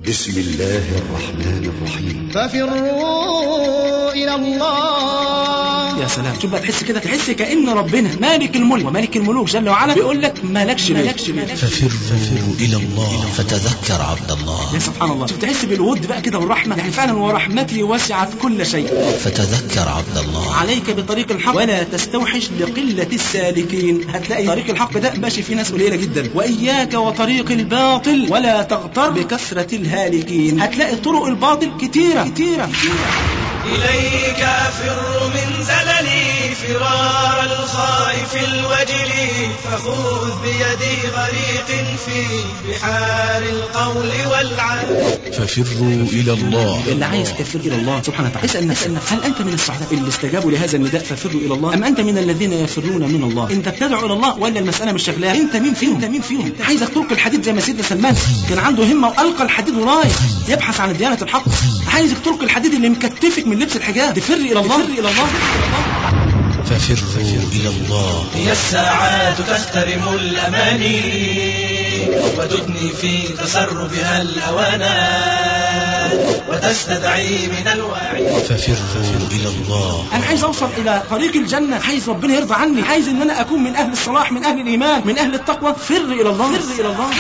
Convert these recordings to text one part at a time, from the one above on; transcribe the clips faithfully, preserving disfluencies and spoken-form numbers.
بسم الله الرحمن الرحيم. ففروا إلى الله. يا سلام، شوف بقى، تحس كده، تحس كأن ربنا مالك الملك ومالك الملوك جل وعلا بيقول لك مالكش مالكش ففروا إلى الله فتذكر عبد الله. يا سبحان الله، شوف تحس بالود بقى كده والرحمة، يعني فعلا ورحمتي وسعت كل شيء. فتذكر عبد الله. عليك بطريق الحق ولا تستوحش لقلة السالكين. هتلاقي طريق الحق ده ماشي فيه ناس قليلة جدا، وإياك وطريق الباطل ولا تغتر بكثرة الهالكين. هتلاقي طرق الباطل كتيرة كتيرة كتيرة. إليك أفر من زللي فرار الخائف الوجل، فخذ بيدي غريق في بحار القول والعدل. ففروا إلى الله. اللي عايز يفر إلى الله سبحانه وتعالى اسأل نفسك، هل أنت من السعداء اللي استجابوا لهذا النداء ففروا إلى الله، أم أنت من الذين يفرون من الله؟ أنت بتدعو إلى الله ولا المسألة مش شغلها؟ أنت مين فيهم؟ أنت مين فيهم؟ عايزك تلقي الحديد زي ما سيدنا سلمان كان عنده همة وألقى الحديد ورايح يبحث عن الديانة الحق. عايزك تلقي الحديد اللي مكتفك من لبس الحجاب، تفر إلى الله. تفر إلى الله. ففروا إلى الله. هي الساعات تخترم الأماني وتدني في تسربها الأوانات وتستدعي من الواعي. ففروا إلى الله. أنا عايز أوصل إلى طريق الجنة، عايز ربنا يرضى عني، عايز إن أنا أكون من أهل الصلاح، من أهل الإيمان، من أهل التقوى. فر إلى الله. فر إلى الله.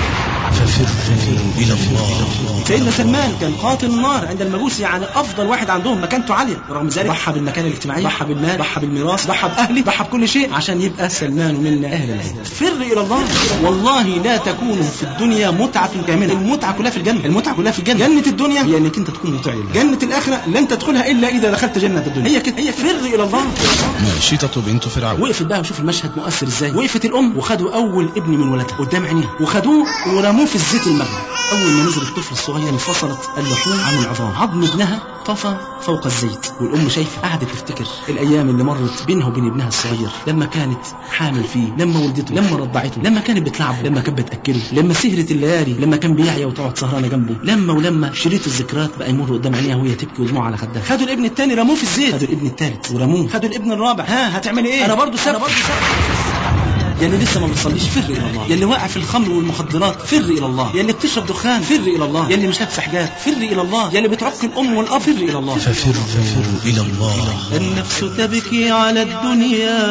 ففروا إلى الله. سيدنا سلمان كان قاتل النار عند المجوس، يعني أفضل واحد عندهم، مكانته عالية، رغم ذلك ضحى بالمكان الاجتماعي، ضحى بالمال، ضحى بالميراث، ضحى بأهله، ضحى بكل شيء عشان يبقى سلمان منا أهل العزة. فر إلى الله. والله لا تكون في الدنيا متعة كاملة، المتعة كلها في الجنة، المتعة كلها في الجنة. جنة الدنيا هي انك انت تكون مطيع لله، جنة الآخرة لن تدخلها إلا إذا دخلت جنة الدنيا. هي كده، هي فر إلى الله. ماشطة بنت فرعون وقفت بقى، وشوف المشهد مؤثر ازاي. وقفت الأم وخدوا أول ابن من ولدها قدام عينيها وخدوه ورموه في الزيت المغلي. أول ما نزل الطفل الصغير انفصلت اللحوم عن العظام، عظم ابنها طفى فوق الزيت، والأم شايفة قعدت تفتكر الأيام اللي مرت بينها وبين ابنها الصغير، لما كانت حامل فيه، لما ولدته، لما رضعته، لما كانت بتلعبه، لما كانت بتأكله، لما سهرت الليالي، لما كان بيعيا وتقعد سهرانة جنبه، لما ولما شريط الذكريات بقى يمر قدام عينيها وهي تبكي ودموع على خدها. خدوا الابن الثاني رموه في الزيت، خدوا الابن الثالث ورموه، خدوا الابن الرابع. ها هتعمل ايه؟ انا برضو سبب. يا اللي لسه ما بتصليش فر إلى الله، يا اللي واقع في الخمر والمخدرات فر إلى الله، يا اللي بتشرب دخان فر إلى الله، يا اللي مش لابس حجاب فر إلى الله، يا اللي بتعق الأم والأب فر إلى الله. ففروا إلى الله. النفس تبكي على الدنيا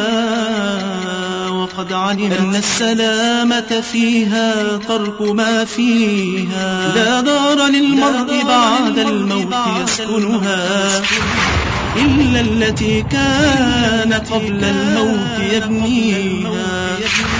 وقد علم أن السلامة فيها ترك ما فيها، لا دار للمرء بعد الموت يسكنها إلا التي كان قبل الموت يبنيها.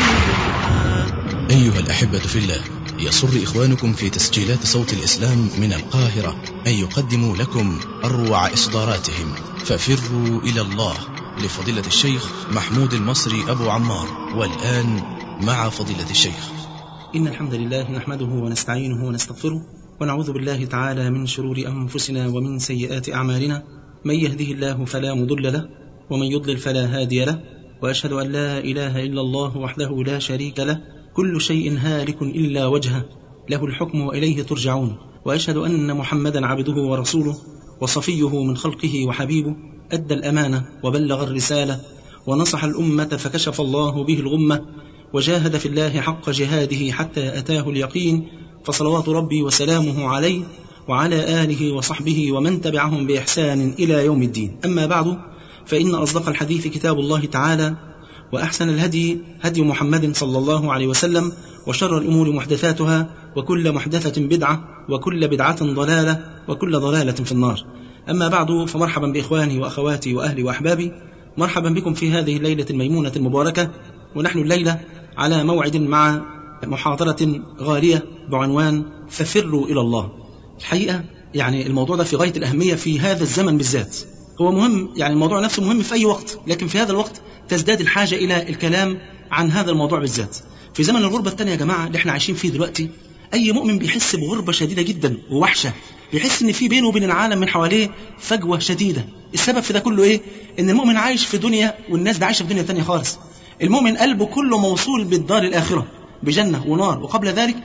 أيها الأحبة في الله، يسر إخوانكم في تسجيلات صوت الإسلام من القاهرة أن يقدموا لكم أروع إصداراتهم ففروا إلى الله لفضيلة الشيخ محمود المصري أبو عمار. والآن مع فضيلة الشيخ. إن الحمد لله نحمده ونستعينه ونستغفره ونعوذ بالله تعالى من شرور أنفسنا ومن سيئات أعمالنا، من يهده الله فلا مضل له ومن يضلل فلا هادي له، وأشهد أن لا إله إلا الله وحده لا شريك له، كل شيء هالك إلا وجهه، له الحكم وإليه ترجعون. وأشهد أن محمدا عبده ورسوله وصفيه من خلقه وحبيبه، أدى الأمانة وبلغ الرسالة ونصح الأمة فكشف الله به الغمة، وجاهد في الله حق جهاده حتى أتاه اليقين، فصلوات ربي وسلامه عليه وعلى آله وصحبه ومن تبعهم بإحسان إلى يوم الدين. أما بعد، فإن أصدق الحديث كتاب الله تعالى، وأحسن الهدي هدي محمد صلى الله عليه وسلم، وشر الأمور محدثاتها، وكل محدثة بدعة، وكل بدعة ضلالة، وكل ضلالة في النار. أما بعد، فمرحبا بإخواني وأخواتي وأهلي وأحبابي، مرحبا بكم في هذه الليلة الميمونة المباركة، ونحن الليلة على موعد مع محاضرة غالية بعنوان ففروا إلى الله. الحقيقة يعني الموضوع ده في غاية الأهمية في هذا الزمن بالذات، هو مهم، يعني الموضوع نفسه مهم في أي وقت، لكن في هذا الوقت تزداد الحاجة إلى الكلام عن هذا الموضوع بالذات. في زمن الغربة الثانية يا جماعة اللي احنا عايشين فيه دلوقتي، أي مؤمن بيحس بغربة شديدة جدا ووحشة، بيحس إن في بينه وبين العالم من حواليه فجوة شديدة. السبب في ده كله إيه؟ إن المؤمن عايش في دنيا والناس ده عايشة في دنيا تانية خالص. المؤمن قلبه كله موصول بالدار الآخرة، بجنة ونار، وقبل ذلك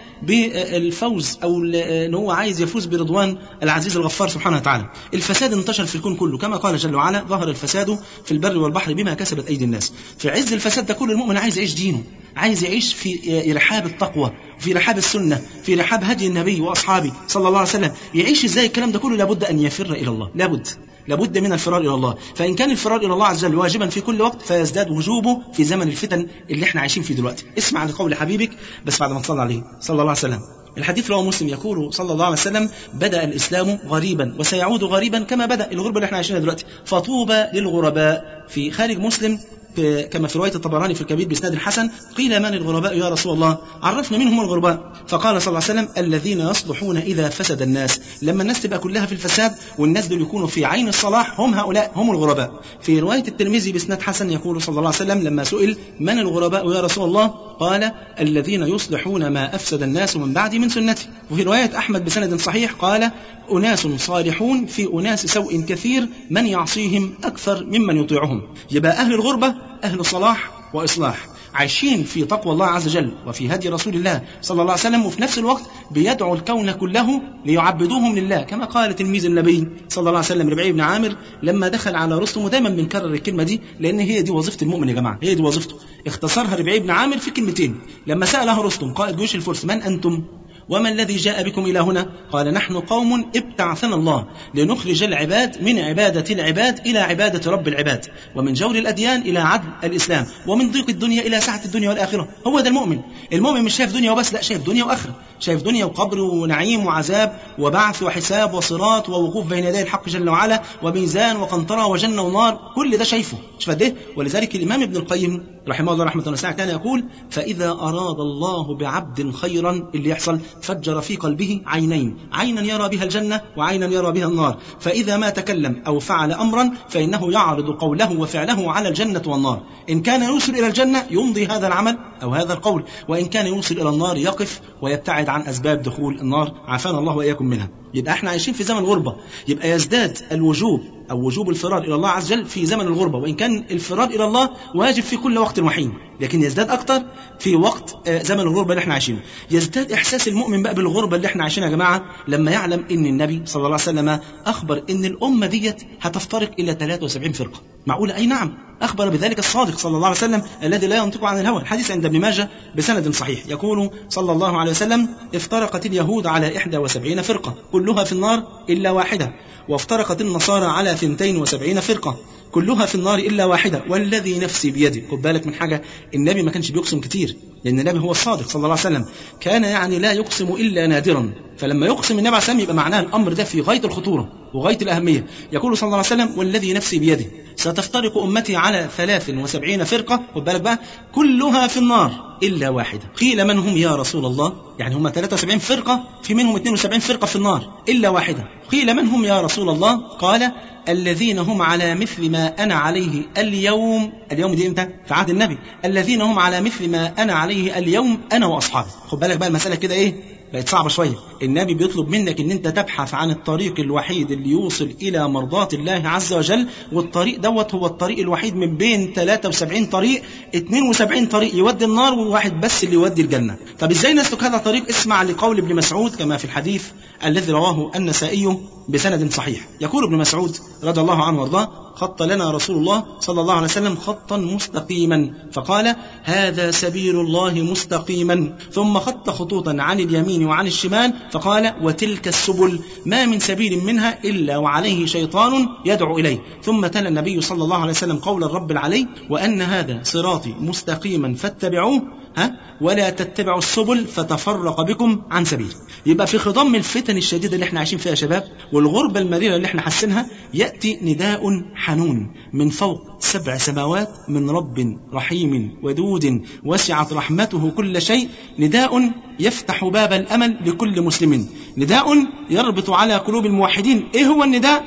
بالفوز أو أن هو عايز يفوز برضوان العزيز الغفار سبحانه وتعالى. الفساد انتشر في الكون كله كما قال جل وعلا ظهر الفساد في البر والبحر بما كسبت أيدي الناس. في عز الفساد ده كل المؤمن عايز يعيش دينه، عايز يعيش في رحاب التقوى، في رحاب السنة، في رحاب هدي النبي وأصحابه صلى الله عليه وسلم. يعيش ازاي الكلام ده كله؟ لابد أن يفر إلى الله، لابد لابد من الفرار إلى الله. فإن كان الفرار إلى الله عز وجل واجبا في كل وقت فيزداد وجوبه في زمن الفتن اللي احنا عايشين فيه دلوقتي. اسمع لقول حبيبك بس بعد ما تصلى عليه صلى الله عليه وسلم. الحديث رواه مسلم يقول صلى الله عليه وسلم بدأ الإسلام غريبا وسيعود غريبا كما بدأ. الغربة اللي احنا عايشينها دلوقتي فطوبى للغرباء. في خارج مسلم كما في رواية الطبراني في الكبير بإسناد الحسن قيل من الغرباء يا رسول الله؟ عرفنا منهم الغرباء. فقال صلى الله عليه وسلم الذين يصلحون إذا فسد الناس. لما الناس تبقى كلها في الفساد والناس دول يكونوا في عين الصلاح هم هؤلاء هم الغرباء. في رواية الترمذي بإسناد حسن يقول صلى الله عليه وسلم لما سئل من الغرباء يا رسول الله؟ قال الذين يصلحون ما أفسد الناس من بعد من سنتي. وفي رواية أحمد بسند صحيح قال أناس صالحون في أناس سوء كثير من يعصيهم أكثر ممن يطيعهم. يبقى أهل الغربة أهل صلاح وإصلاح عايشين في تقوى الله عز وجل وفي هدي رسول الله صلى الله عليه وسلم، وفي نفس الوقت بيدعو الكون كله ليعبدوهم لله كما قال تلميذ النبي صلى الله عليه وسلم ربيع بن عامر لما دخل على رستم. ودايما بنكرر الكلمة دي لأن هي دي وظيفة المؤمن يا جماعة، هي دي وظيفته. اختصرها ربيع بن عامر في كلمتين. لما سأله رستم قائد جيوش الفرس من أنتم وما الذي جاء بكم إلى هنا؟ قال نحن قوم ابتعثنا الله لنخرج العباد من عبادة العباد إلى عبادة رب العباد، ومن جور الأديان إلى عدل الإسلام، ومن ضيق الدنيا إلى سعة الدنيا والآخرة. هو ده المؤمن. المؤمن مش شايف دنيا وبس، لا، شايف دنيا وآخرة، شايف دنيا وقبر ونعيم وعذاب وبعث وحساب وصراط ووقوف بين يدي الحق جل وعلا وميزان وقنطرة وجنة ونار، كل ده شايفه. شوف قد ايه. ولذلك الإمام ابن القيم رحمه الله رحمة واسعة كان يقول فإذا أراد الله بعبد خيرا اللي يحصل فجر في قلبه عينين، عينا يرى بها الجنة وعينا يرى بها النار. فإذا ما تكلم أو فعل أمرا فإنه يعرض قوله وفعله على الجنة والنار. إن كان يوصل إلى الجنة يمضي هذا العمل أو هذا القول، وإن كان يوصل إلى النار يقف ويبتعد عن أسباب دخول النار، عافانا الله وإياكم منها. يبقى احنا عايشين في زمن غربة، يبقى يزداد الوجوب أو وجوب الفرار إلى الله عز وجل في زمن الغربة، وإن كان الفرار إلى الله واجب في كل وقت وحين، لكن يزداد أكتر في وقت زمن الغربة اللي احنا عايشينه. يزداد إحساس المؤمن بقى بالغربة اللي احنا عايشينها يا جماعة لما يعلم إن النبي صلى الله عليه وسلم أخبر إن الأمة ديت هتفترق إلى ثلاثة وسبعين فرقة. معقولة؟ أي نعم، أخبر بذلك الصادق صلى الله عليه وسلم الذي لا ينطق عن الهوى. الحديث عند ابن ماجه بسند صحيح يقول صلى الله عليه وسلم افترقت اليهود على إحدى وسبعين فرقة كلها في النار إلا واحدة، وافترقت النصارى على ثنتين وسبعين فرقة كلها في النار إلا واحدة، والذي نفسي بيده. خد بالك من حاجة، النبي ما كانش بيقسم كتير لأن النبي هو الصادق صلى الله عليه وسلم، كان يعني لا يقسم إلا نادرا. فلما يقسم النبي عليه السلام يبقى معناه الأمر ده في غاية الخطورة وغاية الأهمية. يقول صلى الله عليه وسلم والذي نفسي بيده ستفترق أمتي على ثلاث وسبعين فرقة، خد بالك بقى، كلها في النار إلا واحدة. قيل من هم يا رسول الله؟ يعني هم ثلاثة وسبعين فرقة في منهم اثنين وسبعين فرقة في النار إلا واحدة. قيل من هم يا رسول الله؟ قال الذين هم على مثل ما أنا عليه اليوم. اليوم دي امتى؟ في عهد النبي. الذين هم على مثل ما أنا عليه اليوم أنا وأصحابي. خد بالك بقى المسألة كده إيه؟ بقت صعبة شوية. النبي بيطلب منك ان انت تبحث عن الطريق الوحيد اللي يوصل الى مرضاة الله عز وجل، والطريق دوت هو الطريق الوحيد من بين ثلاثة وسبعين طريق، اثنين وسبعين طريق يودي النار وواحد بس اللي يودي الجنة. طب ازاي نسلك هذا الطريق؟ اسمع لقول ابن مسعود كما في الحديث الذي رواه النسائي بسند صحيح. يقول ابن مسعود رضي الله عنه وارضاه خط لنا رسول الله صلى الله عليه وسلم خطا مستقيما فقال هذا سبيل الله مستقيما، ثم خط خطوطا عن اليمين وعن الشمال فقال وتلك السبل ما من سبيل منها إلا وعليه شيطان يدعو إليه. ثم تلا النبي صلى الله عليه وسلم قول الرب العلي وأن هذا صراطي مستقيما فاتبعوه ها ولا تتبعوا السبل فتفرق بكم عن سبيل. يبقى في خضم الفتن الشديدة اللي احنا عايشين فيها يا شباب والغربة المريرة اللي احنا حاسينها يأتي نداء حنون من فوق سبع سماوات من رب رحيم ودود وسعت رحمته كل شيء، نداء يفتح باب الأمل لكل مسلم، نداء يربط على قلوب الموحدين. ايه هو النداء؟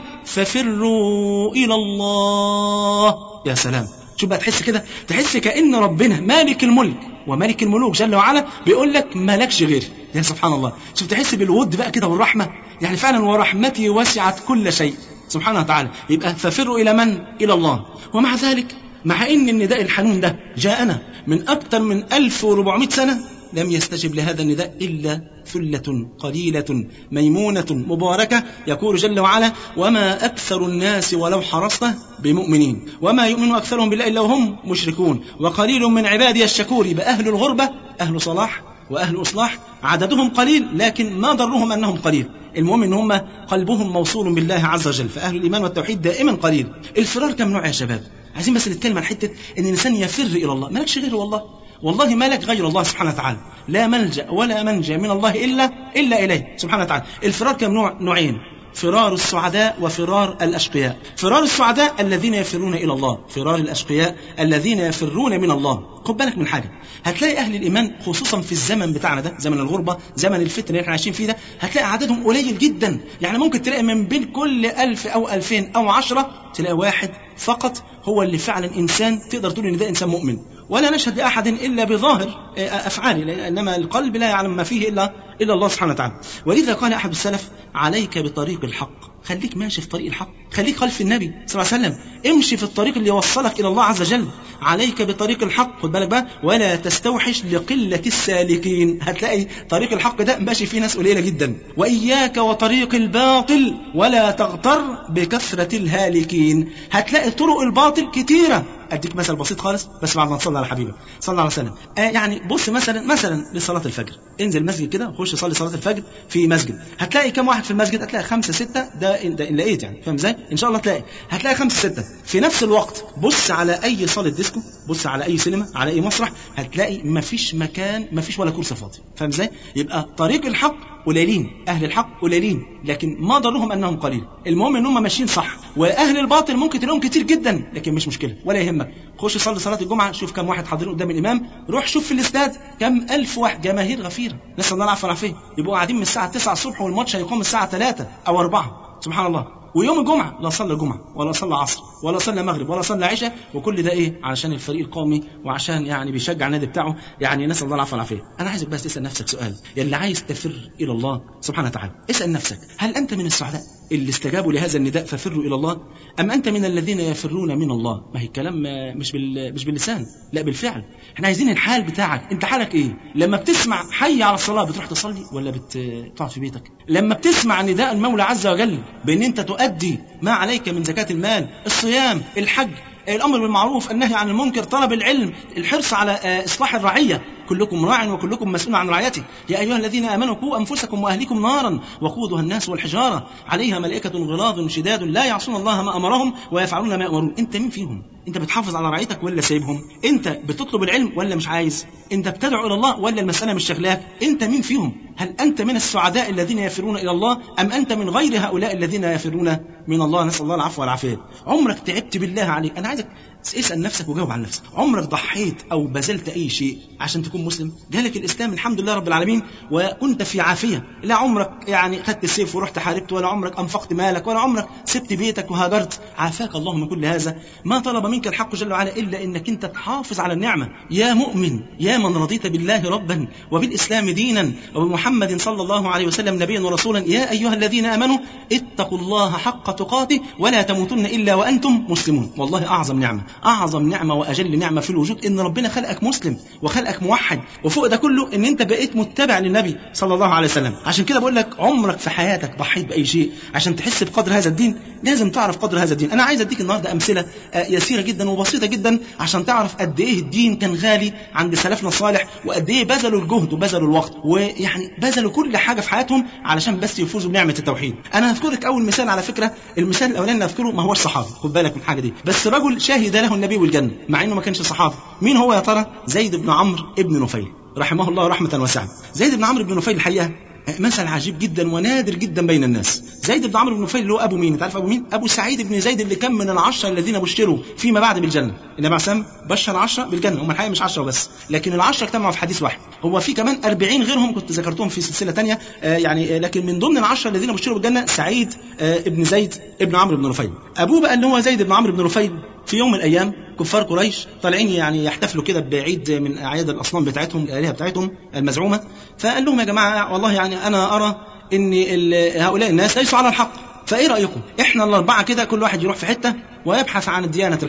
ففروا إلى الله. يا سلام، شو بقى تحس كده؟ تحس كأن ربنا مالك الملك وملك الملوك جل وعلا بيقول لك مالكش غير. يا سبحان الله، شوف تحس بالود بقى كده والرحمة، يعني فعلا ورحمتي وسعت كل شيء سبحانه وتعالى. يبقى ففروا إلى من؟ إلى الله. ومع ذلك مع إن النداء الحنون ده جاءنا من أكثر من ألف وأربعمائة سنة لم يستجب لهذا النداء إلا ثلة قليلة ميمونة مباركة. يقول جل وعلا: وما أكثر الناس ولو حرصت بمؤمنين وما يؤمن أكثرهم بالله إلا وهم مشركون وقليل من عبادي الشكور. يبقى أهل الغربة أهل صلاح وأهل إصلاح عددهم قليل، لكن ما ضرهم أنهم قليل، المهم أن هم قلبهم موصول بالله عز وجل. فأهل الإيمان والتوحيد دائما قليل. الفرار كم نوع يا شباب؟ عايزين بس نتكلم عن حتة أن الإنسان يفر إلى الله. مالكش غيره والله، والله مالك غير الله سبحانه وتعالى، لا ملجأ ولا منجا من الله إلا إلا إليه سبحانه وتعالى. الفرار كم نوع؟ نوعين: فرار السعداء وفرار الأشقياء. فرار السعداء الذين يفرون إلى الله، فرار الأشقياء الذين يفرون من الله. خد بالك من حاجة، هتلاقي أهل الإيمان خصوصا في الزمن بتاعنا ده، زمن الغربة، زمن الفتن اللي احنا عايشين فيه ده، هتلاقي عددهم قليل جدا. يعني ممكن تلاقي من بين كل ألف أو ألفين أو عشرة تلاقي واحد فقط هو اللي فعلا إنسان تقدر تقول إن ده إنسان مؤمن. ولا نشهد لأحد إلا بظاهر أفعاله، إنما القلب لا يعلم ما فيه إلا إلا الله سبحانه وتعالى. ولذا قال أحد السلف: عليك بطريق الحق، خليك ماشي في طريق الحق، خليك خلف النبي صلى الله عليه وسلم، امشي في الطريق اللي يوصلك إلى الله عز وجل. عليك بطريق الحق، خد بالك بقى، ولا تستوحش لقلة السالكين. هتلاقي طريق الحق ده ماشي فيه ناس قليلة جدا. وإياك وطريق الباطل ولا تغتر بكثرة الهالكين. هتلاقي طرق الباطل كتيرة. أديك مثل بسيط خالص بس بعد ما تصلي على حبيبه صلى الله عليه وسلم. آه يعني بص مثلا مثلا لصلاة الفجر، انزل مسجد كده وخش صلي صلاة الفجر في مسجد، هتلاقي كم واحد في المسجد؟ هتلاقي خمسة ستة، ده ده إن لقيت يعني، فاهم ازاي؟ إن شاء الله تلاقي هتلاقي خمسة ستة في نفس الوقت. بص على أي صالة ديسكو، بص على أي سينما، على أي مسرح، هتلاقي مفيش مكان، مفيش ولا كرسي فاضي، فاهم ازاي؟ يبقى طريق الحق قليلين، أهل الحق قليلين، لكن ما ضرهم أنهم قليل. المهم إنهم ماشيين صح. وأهل الباطل ممكن تلاقيهم كتير جدا، لكن مش مشكلة ولا يهمك. خش صلي صلاة الجمعة، شوف كم واحد حاضرين قدام الإمام، روح شوف في الاستاد كم ألف واحد، جماهير غفيرة، نسأل الله العافية والعافية، يبقوا قاعدين من الساعة تسعة الصبح والماتش هيقوم الساعة ثلاثة أو أربعة، سبحان الله. ويوم الجمعة لا صلى جمعة ولا صلى عصر ولا صلى مغرب ولا صلى عشاء، وكل ده إيه؟ علشان الفريق القومي وعشان يعني بيشجع النادي بتاعه، يعني نسأل الله العافية والعافية. أنا عايزك بس تسأل نفسك سؤال، يلي عايز تفر إلى الله سبحانه وتعالى، اسأل نفسك: هل أنت من السعداء اللي استجابوا لهذا النداء ففروا إلى الله، أم أنت من الذين يفرون من الله؟ ما هي الكلام مش بال مش باللسان، لا بالفعل. احنا عايزين الحال بتاعك، انت حالك ايه؟ لما بتسمع حي على الصلاة بتروح تصلي ولا بتقعد في بيتك؟ لما بتسمع نداء المولى عز وجل بأن انت تؤدي ما عليك من زكاة المال، الصيام، الحج، الأمر بالمعروف، النهي عن المنكر، طلب العلم، الحرص على إصلاح الرعية، كلكم راع وكلكم مسؤول عن رعيته. يا أيها الذين آمنوا قوا أنفسكم وأهليكم نارا وقودها الناس والحجارة عليها ملائكة غلاظ شداد لا يعصون الله ما أمرهم ويفعلون ما يأمرون. أنت مين فيهم؟ أنت بتحافظ على رعيتك ولا سايبهم؟ أنت بتطلب العلم ولا مش عايز؟ أنت بتدعو إلى الله ولا المسألة مش شغلاك؟ أنت مين فيهم؟ هل أنت من السعداء الذين يفرون إلى الله، أم أنت من غير هؤلاء الذين يفرون من الله؟ نسأل الله العفو والعافية. عمرك تعبت بالله عليك؟ أنا عايزك اسأل نفسك وجاوب عن نفسك. عمرك ضحيت أو بذلت أي شيء عشان تكون مسلم؟ جالك الإسلام الحمد لله رب العالمين وكنت في عافية، لا عمرك يعني خدت السيف ورحت حاربت، ولا عمرك أنفقت مالك، ولا عمرك سبت بيتك وهاجرت. عافاك الله من كل هذا. ما طلب منك الحق جل وعلا إلا إنك أنت تحافظ على النعمة. يا مؤمن، يا من رضيت بالله ربا وبالإسلام دينا وبمحمد صلى الله عليه وسلم نبيا ورسولا، يا أيها الذين آمنوا اتقوا الله حق تقاته ولا تموتن إلا وأنتم مسلمون. والله أعظم نعمة، أعظم نعمة وأجل نعمة في الوجود إن ربنا خلقك مسلم وخلقك موحد، وفوق ده كله إن أنت بقيت متبع للنبي صلى الله عليه وسلم. عشان كده بقول لك عمرك في حياتك ضحيت بأي شيء عشان تحس بقدر هذا الدين؟ لازم تعرف قدر هذا الدين. أنا عايز أديك النهاردة أمثلة يسيرة جدا وبسيطة جدا عشان تعرف قد إيه الدين كان غالي عند سلفنا الصالح، وقد إيه بذلوا الجهد وبذلوا الوقت، ويعني بذلوا كل حاجة في حياتهم علشان بس يفوزوا بنعمة التوحيد. أنا هذكرك أول مثال، على فكرة المثال الأولاني اللي هذكره ما هوش صحابي، خد بالك من الحاجة دي، بس رجل شهد له النبي والجنة مع إنه ما كانش صحابي. مين هو يا ترى؟ زيد بن عمرو ابن نفيل رحمه الله رحمة واسعة. زيد بن عمرو بن نفيل الحقيقة مثل عجيب جدا ونادر جدا بين الناس. زيد بن عمرو بن نفيل اللي هو ابو مين؟ تعرف ابو مين؟ ابو سعيد بن زيد اللي كان من العشرة الذين بشروا فيما بعد بالجنة. النبي عليه الصلاة والسلام بشر عشرة بالجنة، هم الحقيقة مش عشرة بس، لكن العشرة اجتمعوا في حديث واحد. هو في كمان أربعين غيرهم كنت ذكرتهم في سلسلة تانية آه يعني آه لكن من ضمن العشرة الذين بشروا بالجنة سعيد آه ابن زيد ابن عمرو بن نفيل. ابوه بقى اللي هو زيد بن عمرو بن نفيل في يوم من الايام كفار قريش طالعين يعني يحتفلوا كده بعيد من اعياد الاصنام بتاعتهم، الالهه بتاعتهم المزعومه، فقال لهم يا جماعه والله يعني انا ارى ان هؤلاء الناس ليسوا على الحق، فايه رايكم احنا الاربعه كده كل واحد يروح في حته ويبحث عن ديانه الحق،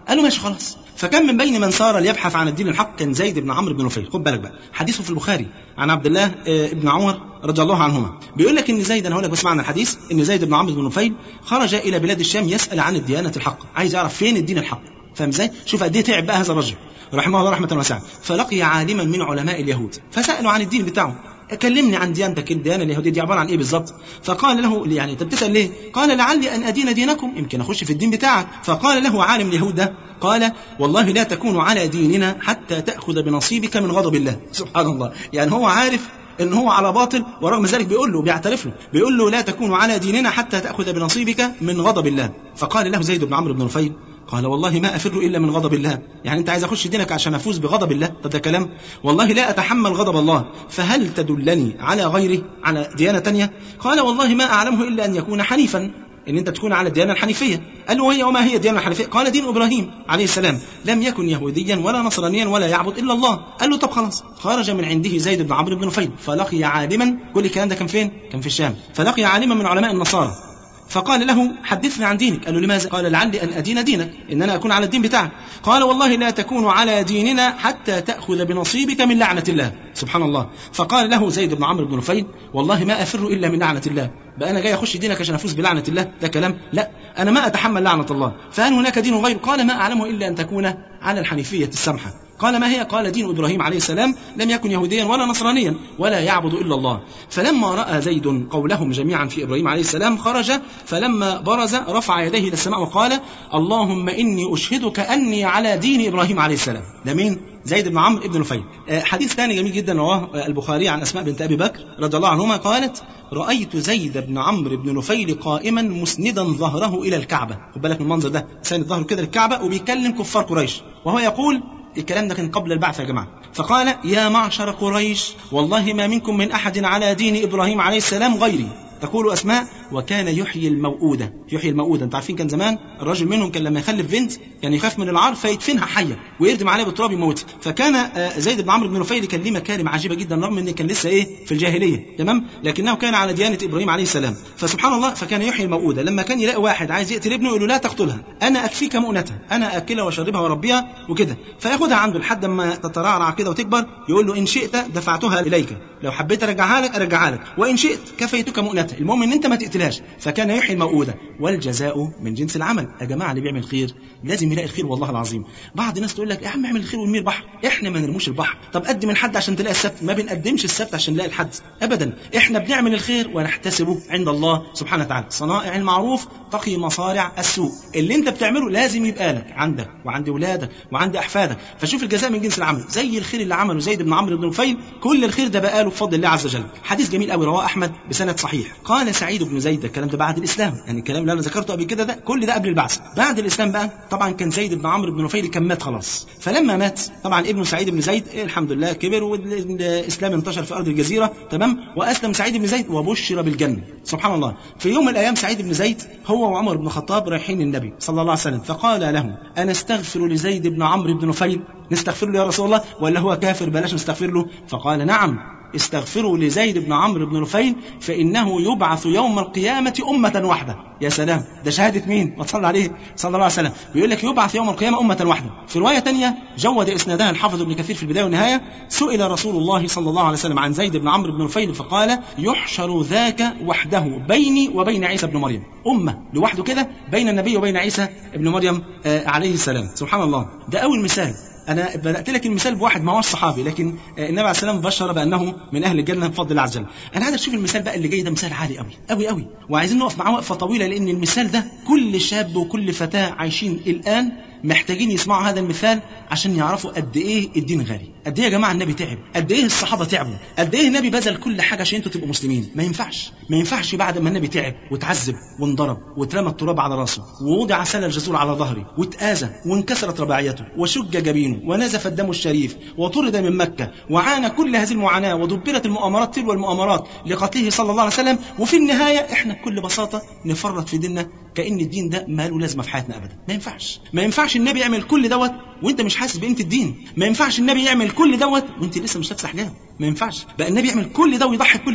قال له ماشي خلاص. فكان من بين من سار ليبحث عن الدين الحق كان زيد بن عمرو بن نفيل. خد بالك بقى، حديثه في البخاري عن عبد الله ابن عمر رضي الله عنهما، بيقول لك ان زيد، انا هقول لك بس معنى الحديث، ان زيد بن عمرو بن نفيل خرج الى بلاد الشام يسال عن الديانه الحق، عايز يعرف فين الدين الحق. فاهم ازاي؟ شوف قد ايه تعب بقى هذا الرجل رحمه الله رحمه واسعه. فلقي عالما من علماء اليهود فسالوا عن الدين بتاعه، كلمني عن ديانتك، الديانه اليهوديه دي عباره عن ايه بالظبط؟ فقال له يعني انت بتسال ليه؟ قال لعلي ان ادين دينكم، يمكن اخش في الدين بتاعك. فقال له عالم اليهود ده، قال والله لا تكون على ديننا حتى تاخذ بنصيبك من غضب الله. سبحان الله، يعني هو عارف ان هو على باطل ورغم ذلك بيقول له، بيعترف له، بيقول له لا تكون على ديننا حتى تاخذ بنصيبك من غضب الله. فقال له زيد بن عمرو بن نفيل، قال والله ما أفر إلا من غضب الله. يعني أنت عايز أخش دينك عشان أفوز بغضب الله؟ طب ده كلام، والله لا أتحمل غضب الله، فهل تدلني على غيره، على ديانة تانية؟ قال والله ما أعلمه إلا أن يكون حنيفا، إن أنت تكون على الديانة الحنيفية. قال له وهي وما هي الديانة الحنيفية؟ قال دين إبراهيم عليه السلام، لم يكن يهوديا ولا نصرانيا ولا يعبد إلا الله. قال له طب خلاص. خرج من عنده زيد بن عمرو بن نفيل فلقي عالما، كل الكلام ده كان فين؟ كان في الشام. فلقي عالما من علماء النصارى فقال له حدثني عن دينك. قال له لماذا؟ قال لعلي أن أدين دينك، إن أنا أكون على الدين بتاعك. قال والله لا تكون على ديننا حتى تأخذ بنصيبك من لعنة الله. سبحان الله. فقال له زيد بن عمرو بن نفيل والله ما أفر إلا من لعنة الله. بقى أنا جاي أخش دينك عشان أفوز بلعنة الله؟ ده كلام؟ لا، أنا ما أتحمل لعنة الله. فهل هناك دين غيره؟ قال ما أعلمه إلا أن تكون على الحنيفية السمحة. قال ما هي؟ قال دين إبراهيم عليه السلام، لم يكن يهوديا ولا نصرانيا ولا يعبد إلا الله. فلما رأى زيد قولهم جميعا في إبراهيم عليه السلام خرج، فلما برز رفع يديه إلى السماء وقال اللهم إني أشهدك أني على دين إبراهيم عليه السلام. ده مين؟ زيد بن عمرو بن نفيل. حديث ثاني جميل جدا رواه البخاري عن أسماء بنت أبي بكر رضي الله عنهما، قالت رأيت زيد بن عمرو بن نفيل قائما مسندا ظهره إلى الكعبة. خد بالك من المنظر ده، ساند ظهره كده للكعبة وبيكلم كفار قريش، وهو يقول، الكلام ده كان قبل البعث يا جماعة، فقال يا معشر قريش والله ما منكم من أحد على دين إبراهيم عليه السلام غيري. تقول أسماء وكان يحيي الموؤودة. يحيي الموؤودة، انتوا عارفين كان زمان الرجل منهم كان لما يخلف بنت يعني يخاف من العار فيدفنها حية ويردم عليها بالتراب يموتها. فكان زيد بن عمرو بن نفيل كان ليه مكارم عجيبة جدا رغم ان كان لسه ايه في الجاهلية، تمام، لكنه كان على ديانة إبراهيم عليه السلام. فسبحان الله، فكان يحيي الموؤودة. لما كان يلاقي واحد عايز يقتل ابنه يقول له لا تقتلها، انا اكفيك مؤنتها، انا اكلها واشربها واربيها وكده، فياخدها عنده لحد ما تترعرع كده وتكبر، يقول له ان شئت دفعتها اليك، لو حبيت ارجعها لك ارجعها لك، وان شئت كفيتك مؤنتها، المهم ان انت ما تقتلهاش. فكان يحيي الموؤودة، والجزاء من جنس العمل. يا جماعه اللي بيعمل خير لازم يلاقي الخير، والله العظيم. بعض الناس تقول لك يا عم اعمل الخير وارمي البحر، احنا ما نرموش البحر. طب قدم من حد عشان تلاقي السبت، ما بنقدمش السبت عشان نلاقي الحد ابدا، احنا بنعمل الخير ونحتسبه عند الله سبحانه وتعالى. صنائع المعروف تقي مصارع السوء. اللي انت بتعمله لازم يبقى لك عندك وعند اولادك وعند احفادك. فشوف الجزاء من جنس العمل، زي الخير اللي عمله زيد بن عمرو بن نفيل، كل الخير ده بقى له بفضل الله عز وجل. حديث جميل قوي رواه احمد بسند صحيح. قال سعيد بن زيد، الكلام ده بعد الاسلام، يعني الكلام اللي انا ذكرته قبل كده ده كل ده قبل البعث. بعد الاسلام بقى طبعا كان زيد بن عمرو بن نفيل كان مات خلاص. فلما مات طبعا ابن سعيد بن زيد الحمد لله كبر والاسلام انتشر في ارض الجزيره، تمام، واسلم سعيد بن زيد وبشر بالجنه. سبحان الله. في يوم من الايام سعيد بن زيد هو وعمر بن الخطاب رايحين النبي صلى الله عليه وسلم، فقال له انا استغفر لزيد بن عمرو بن نفيل، نستغفر له يا رسول الله ولا هو كافر بلاش نستغفر له؟ فقال نعم استغفروا لزيد بن عمرو بن نفيل فإنه يبعث يوم القيامة أمة واحدة. يا سلام، ده شهادة مين؟ ما تصلى عليه صلى الله عليه وسلم، بيقول لك يبعث يوم القيامة أمة واحدة. في رواية تانية جود إسنادها الحافظ ابن كثير في البداية والنهاية، سئل رسول الله صلى الله عليه وسلم عن زيد بن عمرو بن نفيل فقال يحشر ذاك وحده بيني وبين عيسى بن مريم، أمة لوحده كده بين النبي وبين عيسى بن مريم آه عليه السلام. سبحان الله. ده أول مثال. أنا بدأت لك المثال بواحد ما هوش صحابي، لكن النبي عليه السلام بشر بأنه من أهل الجنة بفضل الله عز وجل. أنا عايز أشوف المثال بقى اللي جاي ده، مثال عالي قوي قوي قوي، وعايزين نقف معاه وقفة طويلة، لأن المثال ده كل شاب وكل فتاة عايشين الآن محتاجين يسمعوا هذا المثال عشان يعرفوا قد ايه الدين غالي، قد ايه يا جماعه النبي تعب، قد ايه الصحابه تعبوا، قد ايه النبي بذل كل حاجه عشان انتوا تبقوا مسلمين. ما ينفعش ما ينفعش بعد ما النبي تعب وتعذب وانضرب واترمى التراب على راسه ووضع سل الجزور على ظهره واتآذى وانكسرت رباعيته وشج جبينه ونزف الدم الشريف وطرد من مكه وعانى كل هذه المعاناه ودبرت المؤامرات تلو المؤامرات لقتله صلى الله عليه وسلم، وفي النهايه احنا بكل بساطه نفرط في ديننا كأن الدين ده ما له لازمه في حياتنا ابدا. ما ينفعش ما ينفعش النبي يعمل كل دوت وانت مش حاسس بقيمه الدين. ما ينفعش النبي يعمل كل دوت وانت لسه مش لابس حجاب. ما ينفعش بقى النبي يعمل كل ده ويضحي كل ده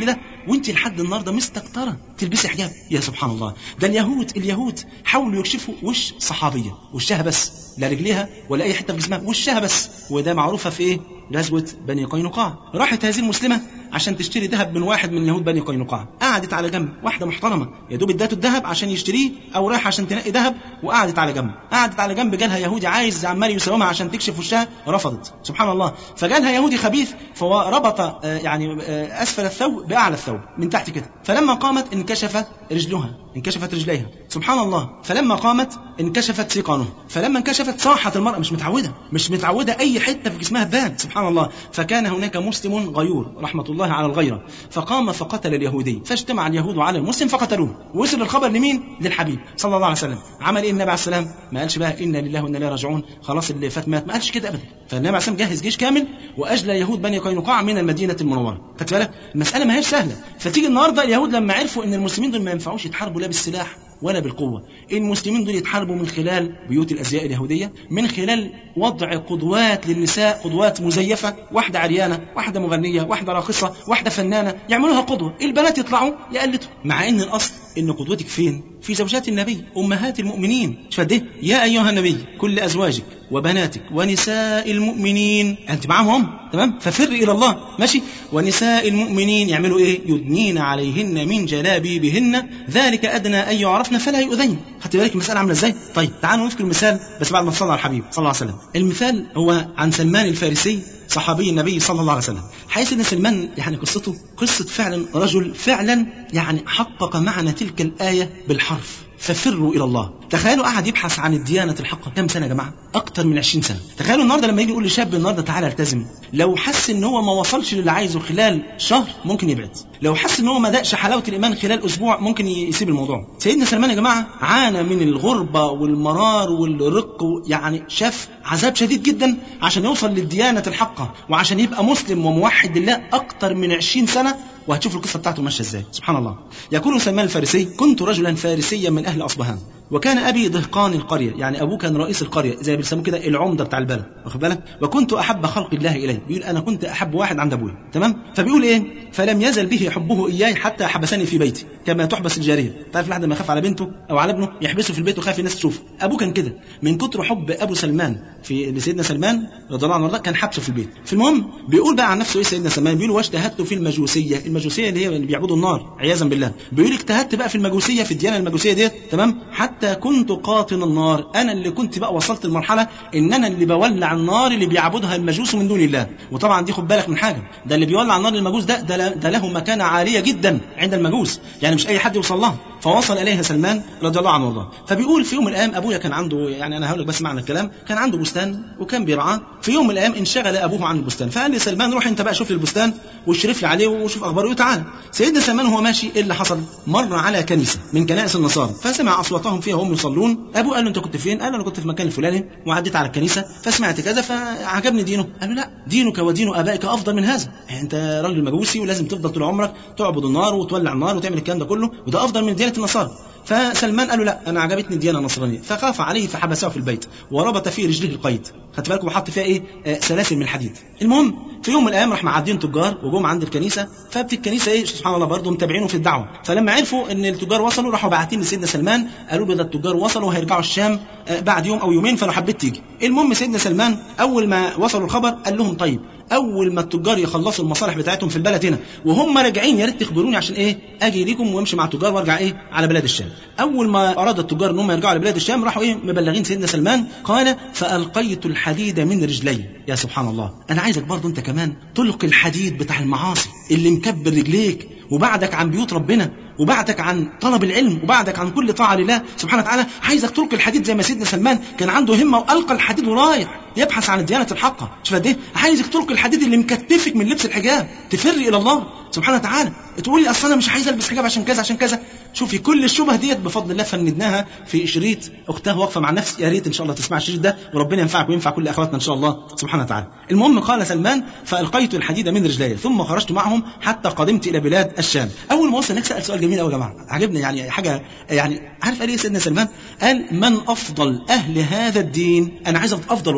وانت لحد النهارده مستكتره تلبسي حجاب. يا سبحان الله، ده اليهود اليهود حاولوا يكشفوا وش صحابيه، وشها بس، لا رجليها ولا اي حته في جسمها، وشها بس. وده معروفه في ايه؟ غزوه بني قينقاع. راحت هذه المسلمه عشان تشتري ذهب من واحد من يهود بني قينقاع، قعدت على جنب، واحده محترمه يا دوب ادته الذهب عشان يشتريه او رايح عشان تنقي ذهب، وقعدت على جنب. قعدت على جنب، جالها يهودي عايز عمال يساومها عشان تكشف وشها، رفضت. سبحان الله. فجالها يهودي خبيث فربط يعني اسفل الثوب باعلى الثوب من تحت كده، فلما قامت انكشف رجلها، انكشفت رجليها. سبحان الله. فلما قامت انكشفت سيقانها، فلما انكشفت صاحت المرأة، مش متعوده مش متعوده اي حته في جسمها تبان. سبحان الله. فكان هناك مسلم غيور رحمه الله على الغيره، فقام فقتل اليهودي، فاجتمع اليهود على المسلم فقتلوه. وصل الخبر لمين؟ للحبيب صلى الله عليه وسلم. عمل ايه النبي عليه السلام؟ ما قالش بقى انا لله وانا اليه راجعون، خلاص اللي فات مات، ما قالش كده ابدا. فالنبي عليه السلام جهز جيش كامل واجلى يهود بني قينقاع من المدينه المنوره. خدت بالك؟ المساله ما هيش سهله. فتيجي النهارده اليهود لما عرفوا ان المسلمين دول ما ينفعوش يتحاربوا لا بالسلاح ولا بالقوة، المسلمين دول يتحاربوا من خلال بيوت الأزياء اليهودية، من خلال وضع قدوات للنساء، قدوات مزيفة، واحدة عريانة، واحدة مغنية، واحدة راقصة، واحدة فنانة، يعملوها قدوة، البنات يطلعوا يقلدوا، مع ان الأصل ان قدوتك فين؟ في زوجات النبي أمهات المؤمنين. شفت؟ يا أيها النبي كل أزواجك وبناتك ونساء المؤمنين، أنت معهم تمام؟ ففر إلى الله، ماشي؟ ونساء المؤمنين يعملوا إيه؟ يدنين عليهن من جلابيبهن ذلك أدنى أن يعرفن فلا يؤذين. خدت بالك المسألة عاملة إزاي؟ طيب تعالوا نذكر المثال بس بعد ما تصلى على الحبيب صلى الله عليه وسلم. المثال هو عن سلمان الفارسي صحابي النبي صلى الله عليه وسلم. حيث ان سلمان يعني قصته قصة فعلا رجل فعلا يعني حقق معنى تلك الآية بالحرف، ففروا إلى الله. تخيلوا قاعد يبحث عن الديانة الحقة كم سنة يا جماعة؟ أكتر من عشرين سنة. تخيلوا النهاردة لما يجي يقول لشاب النهاردة تعالى التزم، لو حس إن هو ما وصلش للي عايزه خلال شهر ممكن يبعد، لو حس إن هو ما دقش حلاوة الإيمان خلال أسبوع ممكن يسيب الموضوع. سيدنا سلمان يا جماعة عانى من الغربة والمرار والرق، يعني شاف عذاب شديد جدا عشان يوصل للديانة الحقة وعشان يبقى مسلم وموحد لله أكتر من عشرين سنة. وهتشوف القصة بتاعته ماشية ازاي. سبحان الله. يقول سلمان الفارسي: كنت رجلا فارسيا من أهل أصبهان، وكان أبي دهقان القرية، يعني أبوه كان رئيس القرية زي ما بيسموه كده العمدة بتاع البلد، واخد بالك؟ وكنت أحب خلق الله إليه، بيقول أنا كنت أحب واحد عند أبوي، تمام؟ فبيقول إيه؟ فلم يزل به حبه إياي حتى حبسني في بيتي كما تحبس الجارية. تعرف لحد ما يخاف على بنته أو على ابنه يحبسه في البيت وخاف الناس تشوفه. أبوه كان كده من كتر حب أبو سلمان في لسيدنا سلمان رضي الله عنه كان حبسه في البيت. في المهم بيقول بقى عن نفسه إيه سيدنا سلمان؟ بيقول: واجتهدت في المجوسية. المجوسية اللي هي اللي بيعبدوا النار عياذا بالله. بيقول اجتهدت بقى في المجوسية، في الديانة المجوسية ديت، تمام؟ حتى كنت قاطن النار، انا اللي كنت بقى وصلت المرحله ان انا اللي بولع النار اللي بيعبدها المجوس من دون الله. وطبعا دي خد بالك من حاجه، ده اللي بيولع النار للمجوس ده ده, ده له مكانه عاليه جدا عند المجوس، يعني مش اي حد يوصل لها. فوصل اليها سلمان رضي الله عنه وارضاه. فبيقول في يوم من الايام ابويا كان عنده، يعني انا هقول لك بس معنى الكلام، كان عنده بستان وكان بيرعاه. في يوم من الايام انشغل ابوه عن البستان، فقال لي سلمان روح انت بقى شوف لي البستان واشرف لي عليه وشوف اخباره وتعالى. سيدنا سلمان وهو ماشي ايه اللي حصل؟ مر على كنيسه من كنائس النصارى، فسمع اصواتهم فيها وهم يصلون. ابوه قال له انت كنت فين؟ قال له انا كنت في المكان الفلاني وعديت على الكنيسه فسمعت كذا فعجبني دينه. قال له لا، دينك ودين ابائك افضل من هذا، يعني انت راجل مجوسي ولازم تفضل طول عمرك تعبد النار وتولع النار وتعمل الكلام ده كله، وده افضل من ديانه النصارى. فسلمان قال له لا، انا عجبتني الديانه النصرانيه. فخاف عليه فحبسه في البيت وربط فيه رجله القيد، خدت بالكم، وحط فيها ايه؟ آه سلاسل من الحديد. المهم في يوم من الايام راح معدين تجار وجم عند الكنيسه، فبت الكنيسه ايه سبحان الله برضه متابعينه في الدعوه. فلما عرفوا ان التجار وصلوا راحوا باعتين لسيدنا سلمان، قالوا له ده التجار وصلوا وهيرجعوا الشام آه بعد يوم او يومين، فلو حبيت تيجي. المهم سيدنا سلمان اول ما وصلوا الخبر قال لهم طيب اول ما التجار يخلصوا المصالح بتاعتهم في البلد هنا وهم راجعين يا ريت تخبروني عشان ايه اجي ليكم وامشي مع التجار وارجع ايه على بلاد الشام. اول ما اراد التجار ان هم يرجعوا على بلاد الشام راحوا ايه مبلغين سيدنا سلمان، قال فالقيت الحديد من رجلي. يا سبحان الله، انا عايزك برضو انت كمان تلقي الحديد بتاع المعاصي اللي مكبر رجليك وبعدك عن بيوت ربنا وبعدك عن طلب العلم وبعدك عن كل طاعه لله سبحانه وتعالى. عايزك تلقي الحديد زي ما سيدنا سلمان كان عنده همه والقى الحديد ورايح يبحث عن الديانه الحقه. شوف قد ايه عايزك تلقي الحديد اللي مكتفك من لبس الحجاب، تفر الى الله سبحانه وتعالى. تقول لي اصل انا مش عايز البس حجاب عشان كذا عشان كذا. شوفي كل الشبه ديت بفضل الله فندناها في شريط اختها واقفه مع نفس، يا ريت ان شاء الله تسمع الشريط ده وربنا ينفعك وينفع كل اخواتنا ان شاء الله سبحانه وتعالى. المهم قال سلمان فالقيت الحديد من رجلي ثم خرجت معهم حتى قدمت الى بلاد الشام. اول ما وصل هناك سال سؤال جميل قوي يا جماعه عجبني، يعني حاجه يعني عارف قال ايه سيدنا سلمان؟ قال من افضل اهل هذا الدين؟ انا عايز افضل واحد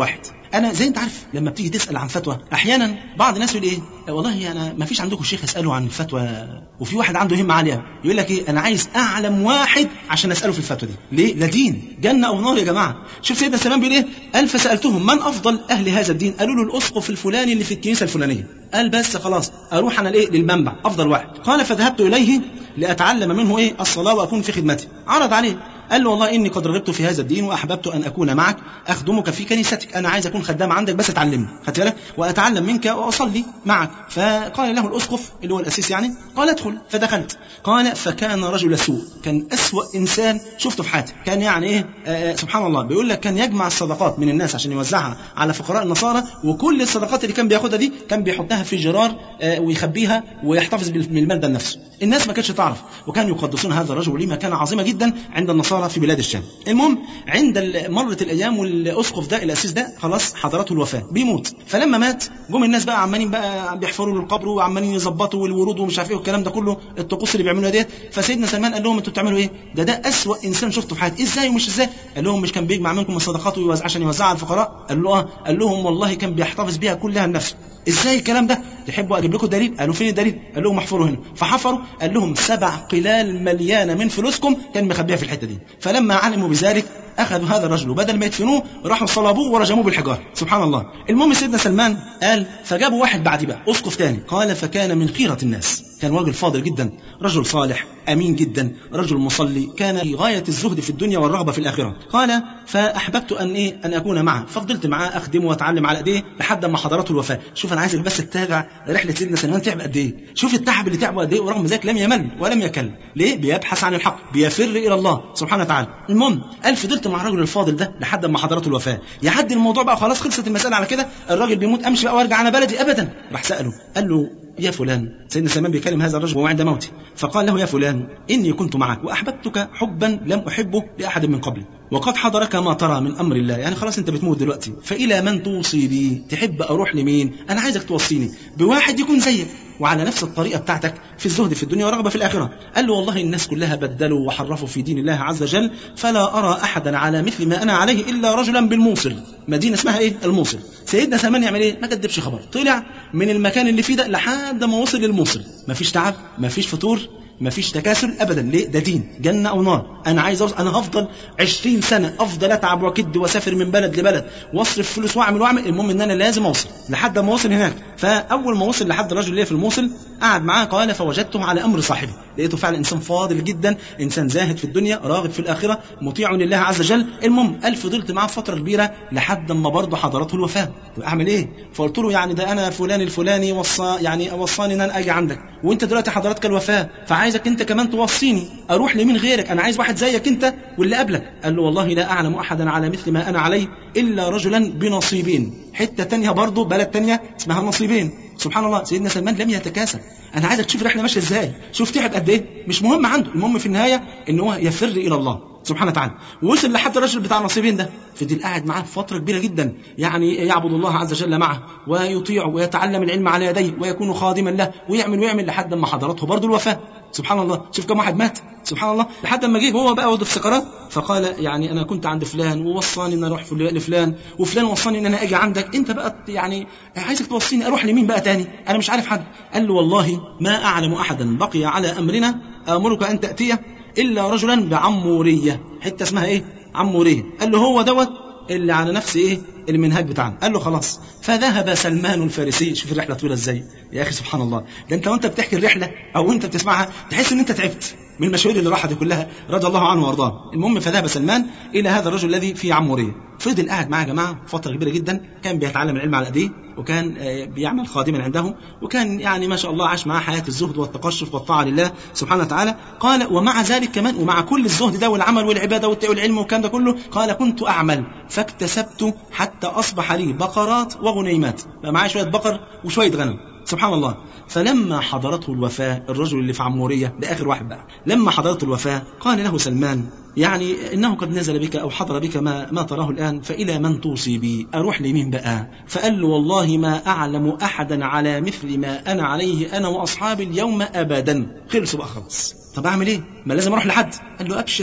انا زي انت عارف لما بتيجي تسال عن فتوى احيانا بعض الناس يقول ايه والله انا ما فيش عندكم شيخ اساله عن الفتوى، وفي واحد عنده همه عاليه يقول لك ايه انا عايز اعلم واحد عشان اساله في الفتوى دي. ليه؟ لا دين جنه او نار يا جماعه. شوف سيدنا سلمان بيقول ايه؟ قال فسالتهم من افضل اهل هذا الدين؟ قالوا له الاسقف الفلاني اللي في الكنيسه الفلانيه. قال بس خلاص اروح انا الايه للمنبع افضل واحد. قال فذهبت اليه لاتعلم منه ايه الصلاه واكون في خدمته. عرض عليه قال له والله اني قد رغبت في هذا الدين واحببت ان اكون معك اخدمك في كنيستك، انا عايز اكون خدام عندك بس تعلمني، خدت بالك، واتعلم منك واصلي معك. فقال له الاسقف اللي هو الاسيس يعني قال ادخل. فدخلت. قال فكان رجل سوء، كان اسوأ انسان شفته في حياتي. كان يعني ايه آه سبحان الله بيقول لك كان يجمع الصدقات من الناس عشان يوزعها على فقراء النصارى، وكل الصدقات اللي كان بياخدها دي كان بيحطها في جرار آه ويخبيها ويحتفظ بالمال ده لنفسه. الناس ما كانتش تعرف، وكانوا يقدسون هذا الرجل وليه مكانه عظيمه جدا عند النصارى في بلاد الشام. المهم عند مرت الايام والاسقف ده الاسيس ده خلاص حضرته الوفاه بيموت. فلما مات جم الناس بقى عمالين بقى بيحفروا له القبر وعمالين يظبطوا والورود ومش عارف ايه والكلام ده كله الطقوس اللي بيعملوها ديت. فسيدنا سلمان قال لهم انتوا بتعملوا ايه؟ ده ده اسوأ انسان شفته في حياتي. ازاي ومش ازاي؟ قال لهم مش كان بيجمع منكم الصدقات ويوزع عشان يوزعها على الفقراء؟ قال له اه. قال لهم والله كان بيحتفظ بيها كلها لنفسه. ازاي الكلام ده؟ تحبوا اجيب لكم دليل؟ قالوا فين الدليل؟ قال لهم احفروا هنا. فحفروا. قال لهم سبع قلال مليانه من فلوسكم كان مخبيها في الحته دي. فلما علموا بذلك اخذوا هذا الرجل وبدل ما يدفنوه راحوا صلبوه ورجموه بالحجاره. سبحان الله. المهم سيدنا سلمان قال فجابوا واحد بعد بقى اسقف ثاني. قال فكان من خيره الناس، كان راجل فاضل جدا، رجل صالح امين جدا، رجل مصلي، كان في غايه الزهد في الدنيا والرغبه في الاخره. قال فاحببت ان ايه ان اكون معه، ففضلت معاه اخدمه واتعلم على ايديه لحد ما حضرته الوفاه. شوف انا عايزك بس تتابع رحله سيدنا سلمان تعب قد ايه. شوف التعب اللي تعبه قد ايه، ورغم ذلك لم يمل ولم يكل. ليه؟ بيبحث عن الحق، بيفر الى الله سبحانه وتعالى. المهم قال فضلت مع الرجل الفاضل ده لحد ما حضرته الوفاه. يعدي الموضوع بقى خلاص خلصت المساله على كده، الراجل بيموت امشي بقى وارجع انا بلدي ابدا. راح ساله قال له يا فلان، سيدنا سلمان بيكلم هذا الرجل وهو عند موته، فقال له يا فلان إني كنت معك وأحببتك حبا لم أحبه لأحد من قبلي، وقد حضرك ما ترى من أمر الله، يعني خلاص أنت بتموت دلوقتي، فإلى من توصي بي؟ تحب أروح لمين؟ أنا عايزك توصيني بواحد يكون زيك وعلى نفس الطريقة بتاعتك في الزهد في الدنيا ورغبة في الآخرة. قال له والله الناس كلها بدلوا وحرفوا في دين الله عز وجل، فلا أرى أحدا على مثل ما أنا عليه إلا رجلا بالموصل. مدينة اسمها إيه؟ الموصل. سيدنا سلمان يعمل إيه؟ ما كدبش خبر، طلع من المكان اللي فيه ده لحد ما وصل للموصل. مفيش تعب، مفيش فطور، مفيش تكاسل ابدا. ليه؟ ده دين جنه او نار. انا عايز أوصل. انا هفضل عشرين سنه افضل اتعب واكد واسافر من بلد لبلد واصرف فلوس واعمل واعمل، المهم ان انا لازم اوصل لحد ما اوصل هناك. فاول ما وصل لحد الرجل اللي في الموصل قعد معاه. قال فوجدته على امر صاحبه، لقيته فعلا انسان فاضل جدا، انسان زاهد في الدنيا راغب في الاخره مطيع لله عز وجل. المهم قال فضلت معاه فتره كبيره لحد ما برضه حضرته الوفاه. طب اعمل ايه؟ فقلت له يعني ده انا فلان الفلاني وصى يعني وصاني ان انا اجي عندك، وانت دلوقتي حضرتك الوفاه، فعايزك انت كمان توصيني اروح لمين غيرك؟ انا عايز واحد زيك انت واللي قبلك. قال له والله لا اعلم احدا على مثل ما انا عليه الا رجلا بنصيبين. حته تانية برضه بلد تانية اسمها نصيبين. سبحان الله. سيدنا سلمان لم يتكاسل. انا عايزك تشوف الرحله ماشيه ازاي، شوف تعب قد ايه، مش مهم عنده، المهم في النهايه ان هو يفر الى الله سبحانه وتعالى. ووصل لحد الرجل بتاع النصيبين ده، فضل قاعد معاه فتره كبيره جدا، يعني يعبد الله عز وجل معه ويطيع ويتعلم العلم على يديه ويكون خادما له ويعمل ويعمل لحد ما حضرته برضه الوفاه. سبحان الله. شوف كم واحد مات. سبحان الله. لحد ما جه هو بقى وده في سكرات، فقال يعني انا كنت عند فلان ووصاني ان اروح لفلان، وفلان وصاني ان انا اجي عندك، انت بقى يعني عايزك توصيني اروح لمين بقى تاني؟ انا مش عارف حد. قال له والله ما اعلم احدا بقي على امرنا امرك ان تاتيه الا رجلا بعموريه، حته اسمها ايه؟ عموريه. قال له هو دوت اللي على نفس ايه المنهاج بتاعنا. قال له خلاص. فذهب سلمان الفارسي. شوف الرحله طويله ازاي يا اخي، سبحان الله. ده انت وانت بتحكي الرحله او انت بتسمعها تحس ان انت تعبت من المشاوير اللي راحت دي كلها، رضي الله عنه وارضاه. المهم فذهب سلمان الى هذا الرجل الذي في عموريه، فضل قاعد معاه يا جماعه فتره كبيره جدا، كان بيتعلم العلم على ايديه وكان بيعمل خادما عنده، وكان يعني ما شاء الله عاش معاه حياه الزهد والتقشف والطاعه لله سبحانه وتعالى. قال ومع ذلك كمان ومع كل الزهد ده والعمل والعباده والعلم والكلام ده كله، قال كنت اعمل فاكتسبت حتى اصبح لي بقرات وغنيمات، بقى معايا شويه بقر وشويه غنم. سبحان الله. فلما حضرته الوفاة الرجل اللي في عمورية ده آخر واحد بقى، لما حضرته الوفاة قال له سلمان يعني إنه قد نزل بك أو حضر بك ما, ما تراه الآن، فإلى من توصي بي؟ أروح لمين بقى؟ فقال له والله ما أعلم أحدا على مثل ما أنا عليه أنا وأصحابي اليوم أبدا. خلصوا بقى خلاص. طب أعمل إيه؟ ما لازم أروح لحد. قال له أبشر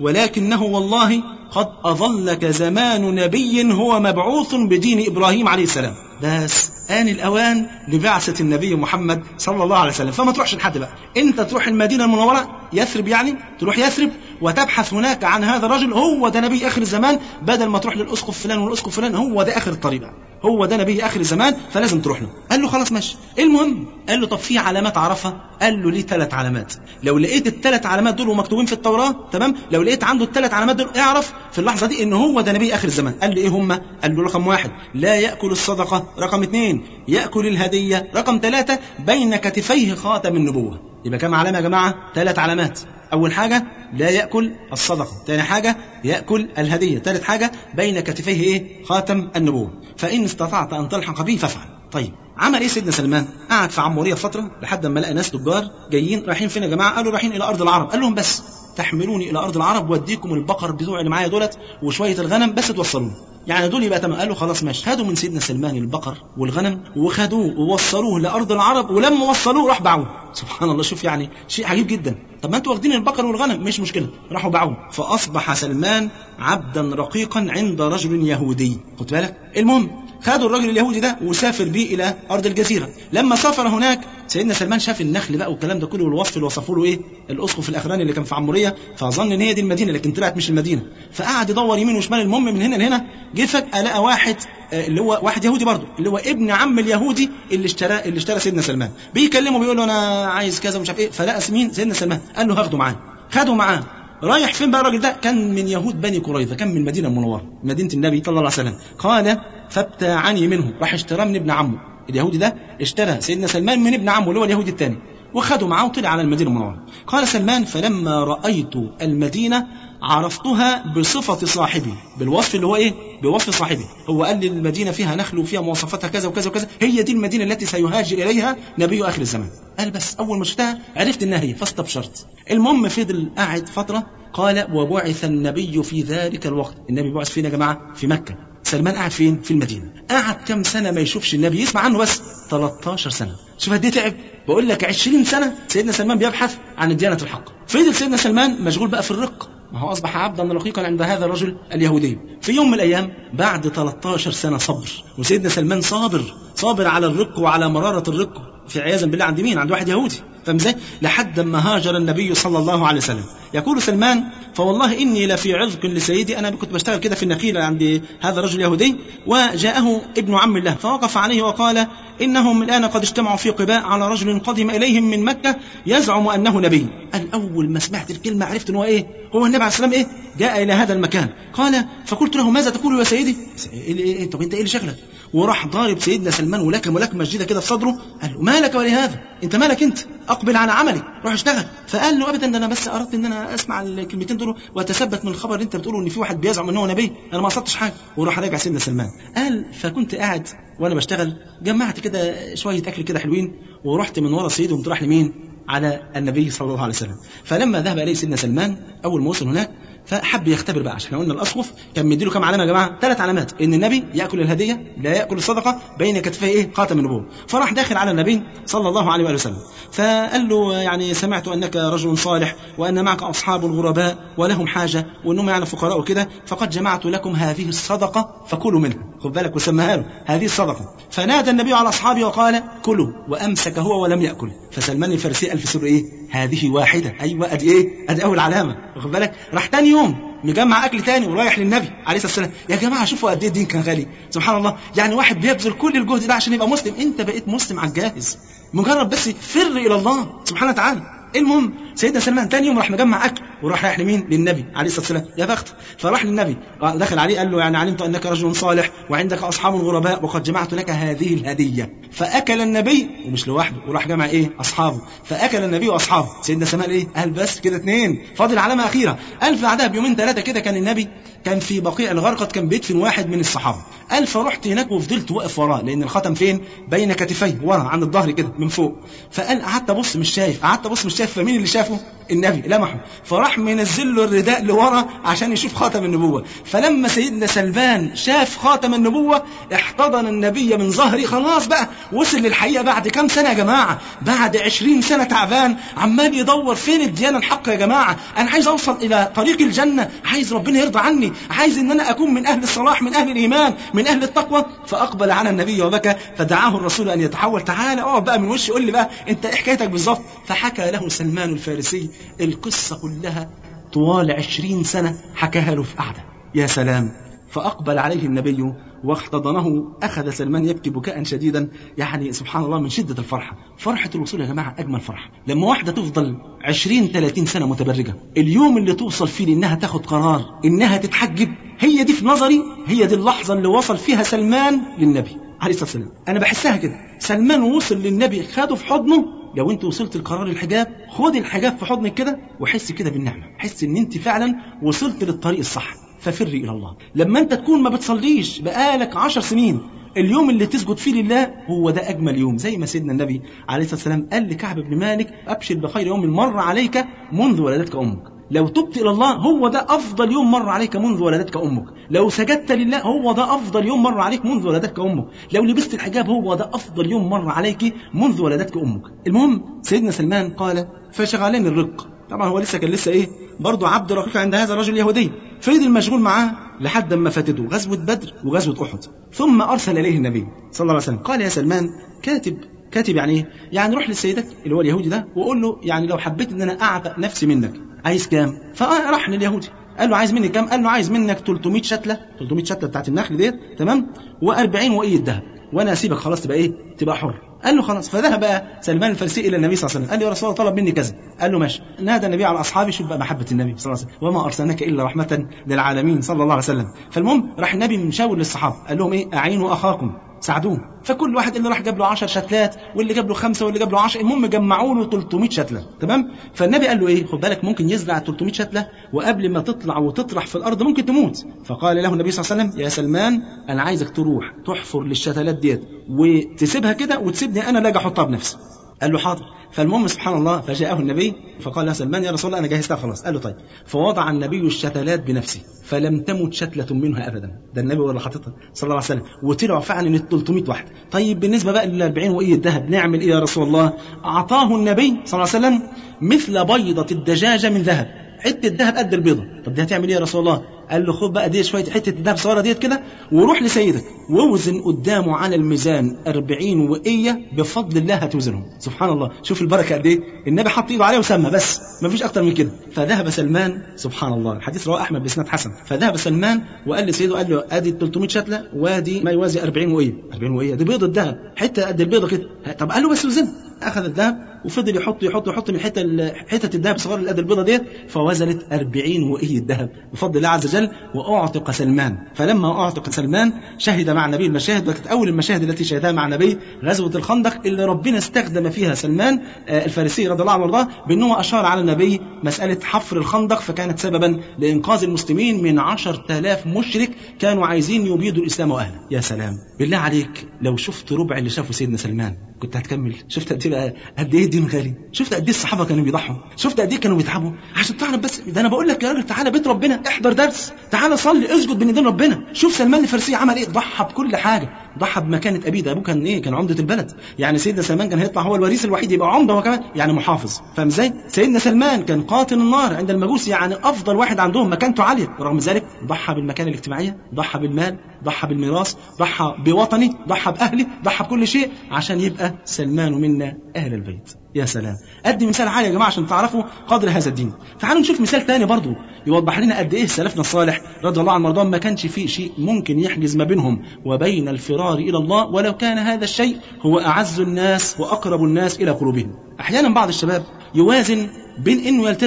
ولكنه والله قد أظلك زمان نبي هو مبعوث بدين إبراهيم عليه السلام. بس آن الأوان لبعثة النبي محمد صلى الله عليه وسلم. فما تروحش لحد بقى، أنت تروح المدينة المنورة، يثرب يعني، تروح يثرب وتبحث هناك عن هذا الرجل، هو ده نبي آخر الزمان، بدل ما تروح للأسقف فلان والأسقف فلان، هو ده آخر الطريق، هو ده نبي آخر الزمان، فلازم تروح له. قال له خلاص ماشي. المهم قال له طب في علامات عرفها؟ قال له ليه ثلاث علامات، لو لقيت الثلاث علامات دول ومكتوبين في التوراة تمام، لو لقيت عنده الثلاث علامات دول اعرف في اللحظة دي ان هو ده نبي آخر الزمان. قال له ايه هم؟ قال له رقم واحد لا يأكل الصدقة، رقم اثنين يأكل الهدية، رقم ثلاثة بين كتفيه خاتم النبوة. يبقى كم علامة يا جماعة؟ ثلاث علامات. أول حاجة لا يأكل الصدقة، ثاني حاجة يأكل الهدية، ثالث حاجة بين كتفيه إيه؟ خاتم النبوة. فإن استطعت أن تلحق به فافعل. طيب عمل إيه سيدنا سلمان؟ قعد في عمورية فترة لحد ما لقى ناس تجار جايين رايحين فين يا جماعة؟ قالوا رايحين إلى أرض العرب. قال لهم بس تحملوني إلى أرض العرب واديكم البقر بتوع اللي معايا دولت وشوية الغنم بس توصلوني، يعني دول يبقى تمام. قالوا خلاص ماشي. خدوا من سيدنا سلمان البقر والغنم وخدوه ووصلوه لأرض العرب، ولما وصلوه راح باعوه. سبحان الله، شوف يعني شيء عجيب جدا. طب ما انتوا واخدين البقر والغنم مش مشكلة، راحوا باعوه. فأصبح سلمان عبدا رقيقا عند رجل يهودي. خد بالك. المهم خدوا الرجل اليهودي ده وسافر بيه إلى أرض الجزيرة. لما سافر هناك سيدنا سلمان شاف النخل بقى والكلام ده كله والوصف اللي وصفوا له إيه الأسقف الأخراني اللي كان في عمورية، فظن إن هي دي المدينة لكن طلعت مش المدينة. فقعد يدور يمين وشمال. المهم من هنا لهنا جه فجأة لقى واحد اللي هو واحد يهودي برضه، اللي هو ابن عم اليهودي اللي اشترى اللي اشترى سيدنا سلمان، بيكلمه بيقول له أنا عايز كذا ومش عارف إيه. فلقى مين؟ سيدنا سلمان. قال له هاخده معاه. خده معاه. رايح فين بقى الراجل ده؟ كان من يهود بني قريظة، كان من المدينة المنورة مدينة النبي صلى الله عليه وسلم. قال فابتاعني منه، راح اشترى من ابن عمه اليهودي ده، اشترى سيدنا سلمان من ابن عمه اللي هو اليهودي الثاني وخده معاه وطلع على المدينة المنورة. قال سلمان فلما رأيت المدينة عرفتها بصفة صاحبي، بالوصف اللي هو ايه؟ بوصف صاحبي. هو قال لي المدينة فيها نخل وفيها مواصفاتها كذا وكذا وكذا، هي دي المدينة التي سيهاجر إليها نبي آخر الزمان. قال بس أول ما شفتها عرفت إنها هي فاستبشرت. المهم فضل قاعد فترة. قال وبعث النبي في ذلك الوقت. النبي بعث فين يا جماعة؟ في مكة. سلمان قاعد فين؟ في المدينة. قعد كم سنة ما يشوفش النبي، يسمع عنه بس ثلاثة عشر سنة. شوف قد ايه تعب. بقول لك عشرين سنة سيدنا سلمان بيبحث عن الديانة الحق. فضل سيدنا سلمان مشغول بقى في الرق، ما هو أصبح عبدا رقيقا عند هذا الرجل اليهودي. في يوم من الأيام بعد ثلاثة عشر سنة صبر، وسيدنا سلمان صابر صابر على الرق وعلى مرارة الرق في عياذا بالله عند مين؟ عند واحد يهودي. فاهم ازاي؟ لحد ما هاجر النبي صلى الله عليه وسلم. يقول سلمان فوالله إني لفي عذق لسيدي، أنا كنت بشتغل كده في النخيلة عند هذا الرجل اليهودي، وجاءه ابن عم الله فوقف عليه وقال إنهم الآن قد اجتمعوا في قباء على رجل قدم إليهم من مكة يزعم أنه نبي. قال أول ما سمعت الكلمة عرفت أنه إيه؟ هو النبي عليه السلام إيه؟ جاء إلى هذا المكان. قال فقلت له ماذا تقول يا سيدي؟ إيه طب أنت إيه اللي شغلك؟ وراح ضارب سيدنا سلمان ولكم ولكم مسجدة كده في صدره. قال له مالك ولهذا؟ أنت مالك أنت؟ أقبل على عملك، روح اشتغل. فقال له أبدا أنا بس أردت أن أنا أسمع الكلمتين دول وأتثبت من الخبر اللي أنت بتقوله إن في واحد بيزعم أنه نبي، أنا ما قصدتش حاجة. وراح راجع سيدنا سلمان. قال فكنت قاعد وأنا بشتغل جمعت كده شوية أكل كده حلوين ورحت من ورا سيدي وقمت رايح لمين؟ على النبي صلى الله عليه وسلم. فلما ذهب إليه سيدنا سلمان أول ما وصل هناك فحب يختبر بقى، عشان قلنا الأسقف كان مديله كم علامة يا جماعة؟ ثلاث علامات، إن النبي يأكل الهدية، لا يأكل الصدقة، بين كتفيه إيه؟ خاتم النبوة. فراح داخل على النبي صلى الله عليه وآله وسلم فقال له يعني سمعت أنك رجل صالح وأن معك أصحاب الغرباء ولهم حاجة وأنهم يعني فقراء وكده، فقد جمعت لكم هذه الصدقة فكلوا منها. خد بالك وسمها له هذه الصدقة. فنادى النبي على أصحابه وقال كلوا، وأمسك هو ولم يأكل. فسلمان الفارسي قال في سر إيه؟ هذه واحدة. أيوة أدي إيه؟ أدي أول علامة. خد بالك. راح تاني يوم مجمع أكل تاني ورايح للنبي عليه الصلاة والسلام. يا جماعة شوفوا قد إيه الدين كان غالي. سبحان الله، يعني واحد بيبذل كل الجهد ده عشان يبقى مسلم. أنت بقيت مسلم على الجاهز، مجرد بس فر إلى الله سبحانه وتعالى. المهم سيدنا سلمان تاني يوم راح مجمع أكل وراح رايح لمين؟ للنبي عليه الصلاة والسلام. يا بخت. فراح للنبي دخل عليه قال له يعني علمت أنك رجل صالح وعندك أصحاب غرباء وقد جمعت لك هذه الهدية. فأكل النبي ومش لوحده وراح جمع إيه؟ أصحابه. فأكل النبي وأصحابه. سيدنا سلمان إيه؟ قال بس كده اثنين، فاضل علامة أخيرة. قال بعدها بيومين ثلاثة كده كان النبي كان في بقيع الغرقد كان بيدفن واحد من الصحابة. قال فرحت هناك وفضلت واقف وراه لأن الختم فين؟ بين كتفيه ورا عند الظهر كده من فوق. فقال قعدت أبص مش شايف، قعدت أبص مش شايف. فمين اللي شاف؟ شافه النبي لمحه، فراح منزل له الرداء لورا عشان يشوف خاتم النبوة. فلما سيدنا سلمان شاف خاتم النبوة احتضن النبي من ظهري. خلاص بقى وصل للحقيقة بعد كام سنة يا جماعة؟ بعد عشرين سنة تعبان عمال يدور فين الديانة الحق يا جماعة. أنا عايز أوصل إلى طريق الجنة، عايز ربنا يرضى عني، عايز إن أنا أكون من أهل الصلاح، من أهل الإيمان، من أهل التقوى. فأقبل على النبي وبكى، فدعاه الرسول أن يتحول. تعالى اقعد بقى من وشي، قول لي بقى أنت إيه حكايتك بالظبط. فحكى له سلمان الفارسي القصة كلها طوال عشرين سنة، حكاها له في قعدة. يا سلام. فأقبل عليه النبي واحتضنه. أخذ سلمان يبكي بكاء شديدا، يعني سبحان الله من شدة الفرحة. فرحة الوصول يا جماعة أجمل فرحة. لما واحدة تفضل عشرين ثلاثين سنة متبرجة، اليوم اللي توصل فيه لأنها تاخد قرار إنها تتحجب، هي دي في نظري هي دي اللحظة اللي وصل فيها سلمان للنبي عليه الصلاة والسلام. أنا بحسها كده. سلمان وصل للنبي، خده في حضنه. لو انت وصلت لقرار الحجاب، خد الحجاب في حضنك كده وحس كده بالنعمة، حس ان انت فعلا وصلت للطريق الصح. ففري الى الله. لما انت تكون ما بتصليش بقالك عشر سنين، اليوم اللي تسجد فيه لله هو ده اجمل يوم. زي ما سيدنا النبي عليه الصلاة والسلام قال لكعب بن مالك: ابشر بخير يوم مر عليك منذ ولدتك امك. لو تبت إلى الله هو ده أفضل يوم مر عليك منذ ولدتك أمك. لو سجدت لله هو ده أفضل يوم مر عليك منذ ولدتك أمك. لو لبست الحجاب هو ده أفضل يوم مر عليك منذ ولدتك أمك. المهم سيدنا سلمان قال: فشغلني الرق. طبعا هو لسه كان لسه إيه برضو عبد رقيق عند هذا الرجل اليهودي. فضل المشغول معاه لحد ما فاتته غزوة بدر وغزوة أحد. ثم أرسل إليه النبي صلى الله عليه وسلم قال: يا سلمان، كاتب كاتب يعني إيه؟ يعني روح لسيدك اللي هو اليهودي ده وقول له يعني لو حبيت إن أنا أعتق نفسي منك عايز كام؟ فراح لليهودي قال له: عايز مني كام؟ قال له: عايز منك ثلاثمائة شتلة، ثلاثمائة شتلة بتاعت النخل ديت، تمام، وأربعين وقية ذهب، وانا اسيبك خلاص تبقى ايه، تبقى حر. قال له خلاص. فذهب بقى سلمان الفارسي الى النبي صلى الله عليه وسلم، قال له: يا رسول الله طلب مني كذا. قال له: ماشي. نادى النبي على اصحابه، شوف بقى محبه النبي صلى الله عليه وسلم: وما ارسلناك الا رحمه للعالمين صلى الله عليه وسلم. فالمهم راح النبي مشاور للصحابه قال لهم ايه: اعينوا اخاكم، ساعدوه. فكل واحد اللي راح جاب له عشر شتلات، واللي جاب له خمسه، واللي جاب له عشرة، المهم جمعوا له ثلاثمائة شتله، تمام. فالنبي قال له ايه: خد بالك ممكن يزرع ثلاثمائة شتله وقبل ما تطلع وتطرح في الارض ممكن تموت. فقال له النبي صلى الله عليه وسلم: يا سلمان انا عايزك تروح تحفر للشتلات ديت وتسيبها كده وتسيبني انا لاجي احطها بنفسي. قال له حاضر. فالمهم سبحان الله فجاءه النبي فقال له سلمان: يا رسول الله انا جهزتها خلاص. قال له طيب. فوضع النبي الشتلات بنفسه فلم تمت شتلة منها ابدا، ده النبي ولا حاططها صلى الله عليه وسلم، وطلعوا فعلا من ثلاثمائة واحده. طيب بالنسبه بقى لل أربعين وقية ذهب نعمل ايه يا رسول الله؟ اعطاه النبي صلى الله عليه وسلم مثل بيضة الدجاجة من ذهب، حته الذهب قد البيضه. طب دي هتعمل ايه يا رسول الله؟ قال له: خد بقى دي شويه حته الذهب صغيره ديت كده وروح لسيدك ووزن قدامه على الميزان أربعين وقيه، بفضل الله هتوزنهم. سبحان الله، شوف البركه قد ايه. النبي حط ايده عليه وسمى بس، ما فيش اكتر من كده. فذهب سلمان، سبحان الله، الحديث رواه احمد باسناد حسن. فذهب سلمان وقال لسيده، قال له: ادي ثلاثمائة شتله وادي ما يوازي أربعين وقيه. أربعين وقيه دي بيضه الذهب، حته قد البيضه كده. طب قال له بس وزن. اخذ الذهب وفضل يحط يحط يحط من حته حته الذهب الصغيره اللي قد البيضه ديت، فوزنت أربعين وقيه ذهب بفضل الله عز وجل. واعتق سلمان. فلما اعتق سلمان شهد مع النبي المشاهد، وكانت اول المشاهد التي شهدها مع النبي غزوه الخندق اللي ربنا استخدم فيها سلمان الفارسي رضي الله عنه وارضاه، بانه اشار على النبي مساله حفر الخندق، فكانت سببا لانقاذ المسلمين من عشرة آلاف مشرك كانوا عايزين يبيدوا الاسلام واهله. يا سلام، بالله عليك لو شفت ربع اللي شافه سيدنا سلمان كنت هتكمل. شفت قد ايه قد ايه الدين غالي، شفت قد ايه الصحابه كانوا بيضحوا، شفت قد ايه كانوا بيتعبوا عشان تعرف. بس ده انا بقول لك يا راجل تعالى بيت ربنا، احضر درس، تعالى صلي، اسجد بين ايدين ربنا. شوف سلمان الفارسي عمل ايه، ضحى بكل حاجه، ضحى بمكانه ابيه. ده ابوه كان ايه، كان عمده البلد، يعني سيدنا سلمان كان هيطلع هو الوريث الوحيد، يبقى عمده وكمان يعني محافظ، فاهم ازاي؟ سيدنا سلمان كان قاتل النار عند المجوس، يعني افضل واحد عندهم، مكانته عاليه، ورغم ذلك ضحى بالمكانه الاجتماعيه، ضحى بالمال، ضحى بالميراث، ضحى بوطني، ضحى باهله، ضحى بكل شيء عشان يبقى سلمان منا اهل البيت. يا سلام، ادي مثال عالي يا جماعه عشان تعرفوا قدر هذا الدين. تعالوا نشوف مثال تاني برضو يوضح لنا قد ايه سلفنا الصالح رضي الله عنهم وارضاهم ما كانش فيه شيء ممكن يحجز ما بينهم وبين الفرار الى الله، ولو كان هذا الشيء هو اعز الناس واقرب الناس الى قلوبهم. احيانا بعض الشباب يوازن بين انه يلتزم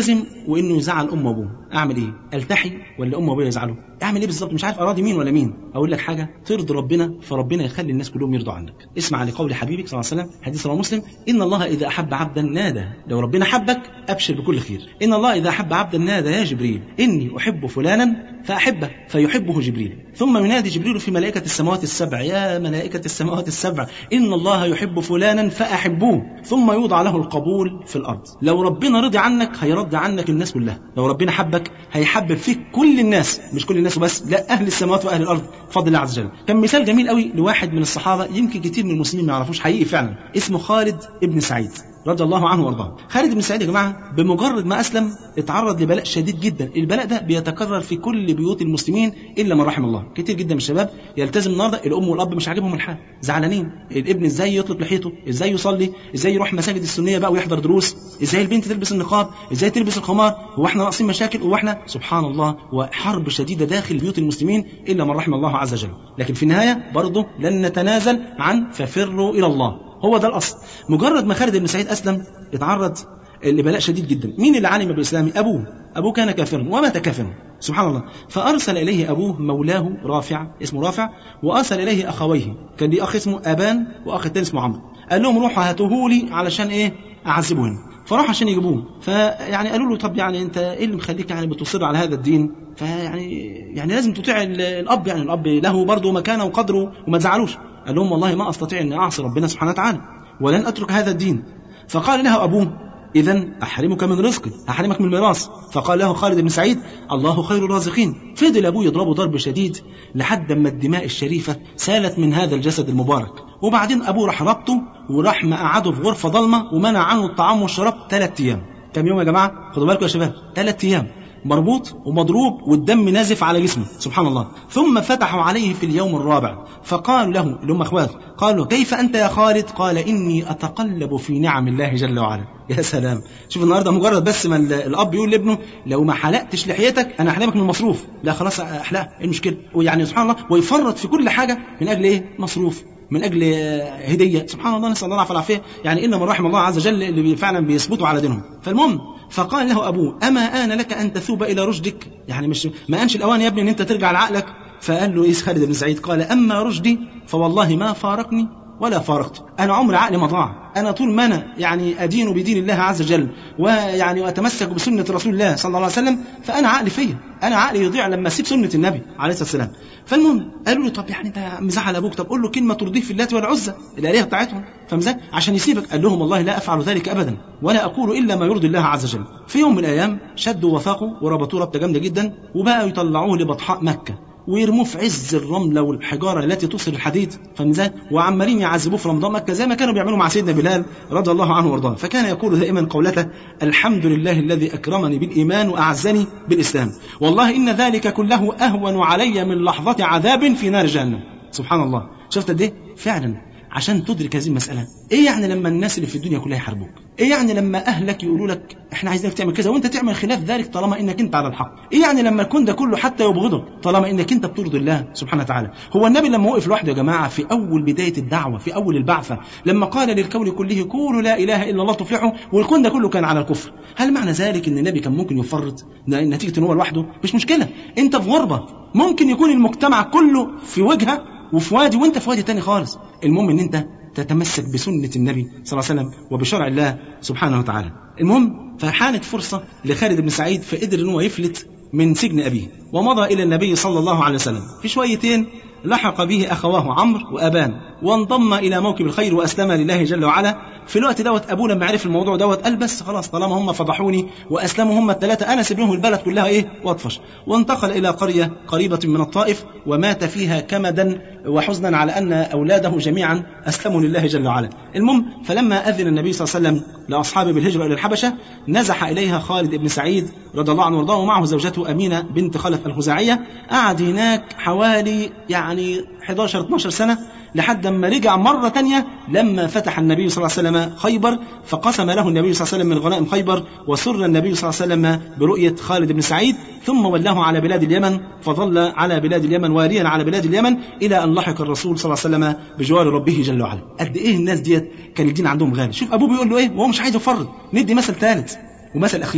وانه يزعل ام وابوه، اعمل ايه؟ التحي ولا ام وابويا يزعلوا؟ اعمل ايه بالظبط؟ مش عارف اراضي مين ولا مين. اقول لك حاجه، ترضي ربنا فربنا يخلي الناس كلهم يرضوا عنك. اسمع لقول حبيبك صلى الله عليه وسلم، حديث رواه مسلم، ان الله اذا احب عبدا نادى. لو ربنا حبك ابشر بكل خير. ان الله اذا احب عبدا نادى يا جبريل اني احب فلانا فاحبه فيحبه جبريل، ثم ينادي جبريل في ملائكه السماوات السبع، يا ملائكه السماوات السبع ان الله يحب فلانا فاحبوه، ثم يوضع له القبول في الارض. لو ربنا رضي عنك هيرضي عنك الناس كلها. لو ربنا حبك هيحبب فيك كل الناس، مش كل الناس بس، لا، اهل السماوات واهل الارض بفضل الله عز وجل. كان مثال جميل قوي لواحد من الصحابه يمكن كتير من المسلمين ما يعرفوش، حقيقي فعلا، اسمه خالد ابن سعيد رضي الله عنه وارضاه. خالد بن سعيد يا جماعه بمجرد ما اسلم اتعرض لبلاء شديد جدا. البلاء ده بيتكرر في كل بيوت المسلمين الا من رحم الله. كتير جدا من الشباب يلتزم النهارده، الام والاب مش عاجبهم الحال، زعلانين. الابن ازاي يطلق لحيته، ازاي يصلي، ازاي يروح مساجد السنيه بقى ويحضر دروس، ازاي البنت تلبس النقاب، ازاي تلبس الخمار، هو احنا ناقصين مشاكل؟ هو احنا سبحان الله وحرب شديده داخل بيوت المسلمين الا من رحم الله عز وجل. لكن في النهايه برضه لن نتنازل عن ففروا الى الله، هو ده الأصل. مجرد ما خالد بن سعيد أسلم اتعرض لبلاء شديد جدا. مين اللي علم بإسلامه؟ أبوه. أبوه كان كافرا ومات كافرا سبحان الله. فأرسل إليه أبوه مولاه رافع، اسمه رافع، وأرسل إليه أخويه، كان ليه أخ اسمه أبان وأخ الثاني اسمه عمرو. قال لهم روحوا هاتوه لي علشان إيه؟ أعذبه هنا. فراح عشان يجيبوه. فيعني قالوا له طب يعني أنت إيه اللي مخليك يعني بتصر على هذا الدين؟ فيعني يعني لازم تطيع الأب، يعني الأب له برضه مكانه وقدره وما تزعلوش. قال لهم والله ما أستطيع أن أعصي ربنا سبحانه وتعالى ولن أترك هذا الدين. فقال له أبوه إذن أحرمك من رزقي، أحرمك من الميراث. فقال له خالد بن سعيد الله خير الرازقين. فضل أبوه يضربه ضرب شديد لحد ما الدماء الشريفة سالت من هذا الجسد المبارك. وبعدين أبوه راح ربطه وراح مقعده في غرفة ضلمة ومنع عنه الطعام والشراب ثلاث أيام. كم يوم يا جماعة؟ خدوا بالكم يا شباب، ثلاث أيام مربوط ومضروب والدم نازف على جسمه سبحان الله. ثم فتحوا عليه في اليوم الرابع فقالوا له اللي هم اخواته، قالوا كيف أنت يا خالد؟ قال إني أتقلب في نعم الله جل وعلا. يا سلام، شوف النهارده مجرد بس ما الأب يقول لابنه لو ما حلقتش لحيتك أنا أحلمك من المصروف، لا خلاص أحلقها، إيه المشكلة؟ ويعني سبحان الله ويفرط في كل حاجة من أجل إيه؟ مصروف، من أجل هدية. سبحان الله، نسأل الله العافية والعافية. يعني إلا من رحم الله عز وجل اللي فعلا بيثبتوا على دينهم. فالمهم فقال له أبوه أما آن لك أن تثوب إلى رشدك؟ يعني مش ما أنش الأوان يا ابني أن أنت ترجع لعقلك؟ فقال له إيه خالد بن سعيد؟ قال أما رشدي فوالله ما فارقني ولا فارقت، أنا عمر عقلي ما ضاع، أنا طول ما أنا يعني أدين بدين الله عز وجل ويعني أتمسك بسنة رسول الله صلى الله عليه وسلم فأنا عقلي فيا، أنا عقلي يضيع لما أسيب سنة النبي عليه الصلاة والسلام. فالمهم قالوا له طب يعني أنت مزعل أبوك، طب قول له كلمة ترضيه في اللات والعزى الآلهة بتاعتهم فمزاج عشان يسيبك. قال لهم والله لا أفعل ذلك أبدا ولا أقول إلا ما يرضي الله عز وجل. في يوم من الأيام شدوا وثاقوا وربطوه ربطة جامدة جدا وبقوا يطلعوه لبطحاء مكة ويرموه في عز الرملة والحجارة التي تصل الحديد فمزاج، وعمالين يعذبوه في رمضان مكة زي ما كانوا بيعملوا مع سيدنا بلال رضي الله عنه وارضاه. فكان يقول دائما قولته الحمد لله الذي أكرمني بالإيمان وأعزني بالإسلام، والله إن ذلك كله أهون علي من لحظة عذاب في نار جهنم. سبحان الله، شفت قد إيه فعلا عشان تدرك هذه المسألة. إيه يعني لما الناس اللي في الدنيا كلها يحاربوك؟ إيه يعني لما أهلك يقولوا لك إحنا عايزينك تعمل كذا وأنت تعمل خلاف ذلك طالما إنك أنت على الحق؟ إيه يعني لما الكون ده كله حتى يبغضك طالما إنك أنت بترضي الله سبحانه وتعالى؟ هو النبي لما وقف لوحده يا جماعة في أول بداية الدعوة في أول البعثة لما قال للكون كله قولوا لا إله إلا الله تفلحوا والكون ده كله كان على الكفر، هل معنى ذلك إن النبي كان ممكن يفرط نتيجة إن هو لوحده؟ مش مشكلة، أنت في غربة، ممكن يكون المجتمع كله في وجهة وفي وادي وأنت في وادي تاني خالص، المهم إن أنت تتمسك بسنة النبي صلى الله عليه وسلم وبشرع الله سبحانه وتعالى. المهم فحانت فرصة لخالد بن سعيد فقدر أنه يفلت من سجن أبيه ومضى إلى النبي صلى الله عليه وسلم. في شويتين لحق به أخواه عمرو وأبان وانضم إلى موكب الخير وأسلم لله جل وعلا. في الوقت دوت أبوه لما عرف الموضوع دوت قال بس خلاص طالما هم فضحوني وأسلموا هم الثلاثة أنا سيب لهم البلد كلها إيه واطفش، وانتقل إلى قرية قريبة من الطائف ومات فيها كمدا وحزنا على أن أولاده جميعا أسلموا لله جل وعلا. المهم فلما أذن النبي صلى الله عليه وسلم لأصحابه بالهجرة إلى الحبشة نزح إليها خالد بن سعيد رضي الله عنه وارضاه ومعه زوجته أمينة بنت خلف الخزاعية. قعد هناك حوالي يعني إحدى عشرة اثنتي عشرة سنة لحد ما رجع مرة تانية لما فتح النبي صلى الله عليه وسلم خيبر فقسم له النبي صلى الله عليه وسلم من غنائم خيبر وسر النبي صلى الله عليه وسلم برؤية خالد بن سعيد ثم ولاه على بلاد اليمن فظل على بلاد اليمن واريا على بلاد اليمن إلى أن لحق الرسول صلى الله عليه وسلم بجوار ربه جل وعلا. قد إيه الناس ديت كان الدين عندهم غالي. شوف أبوه بيقول له إيه وهو مش عايز يفرط. ندي مثل ثالث ومثل أخير.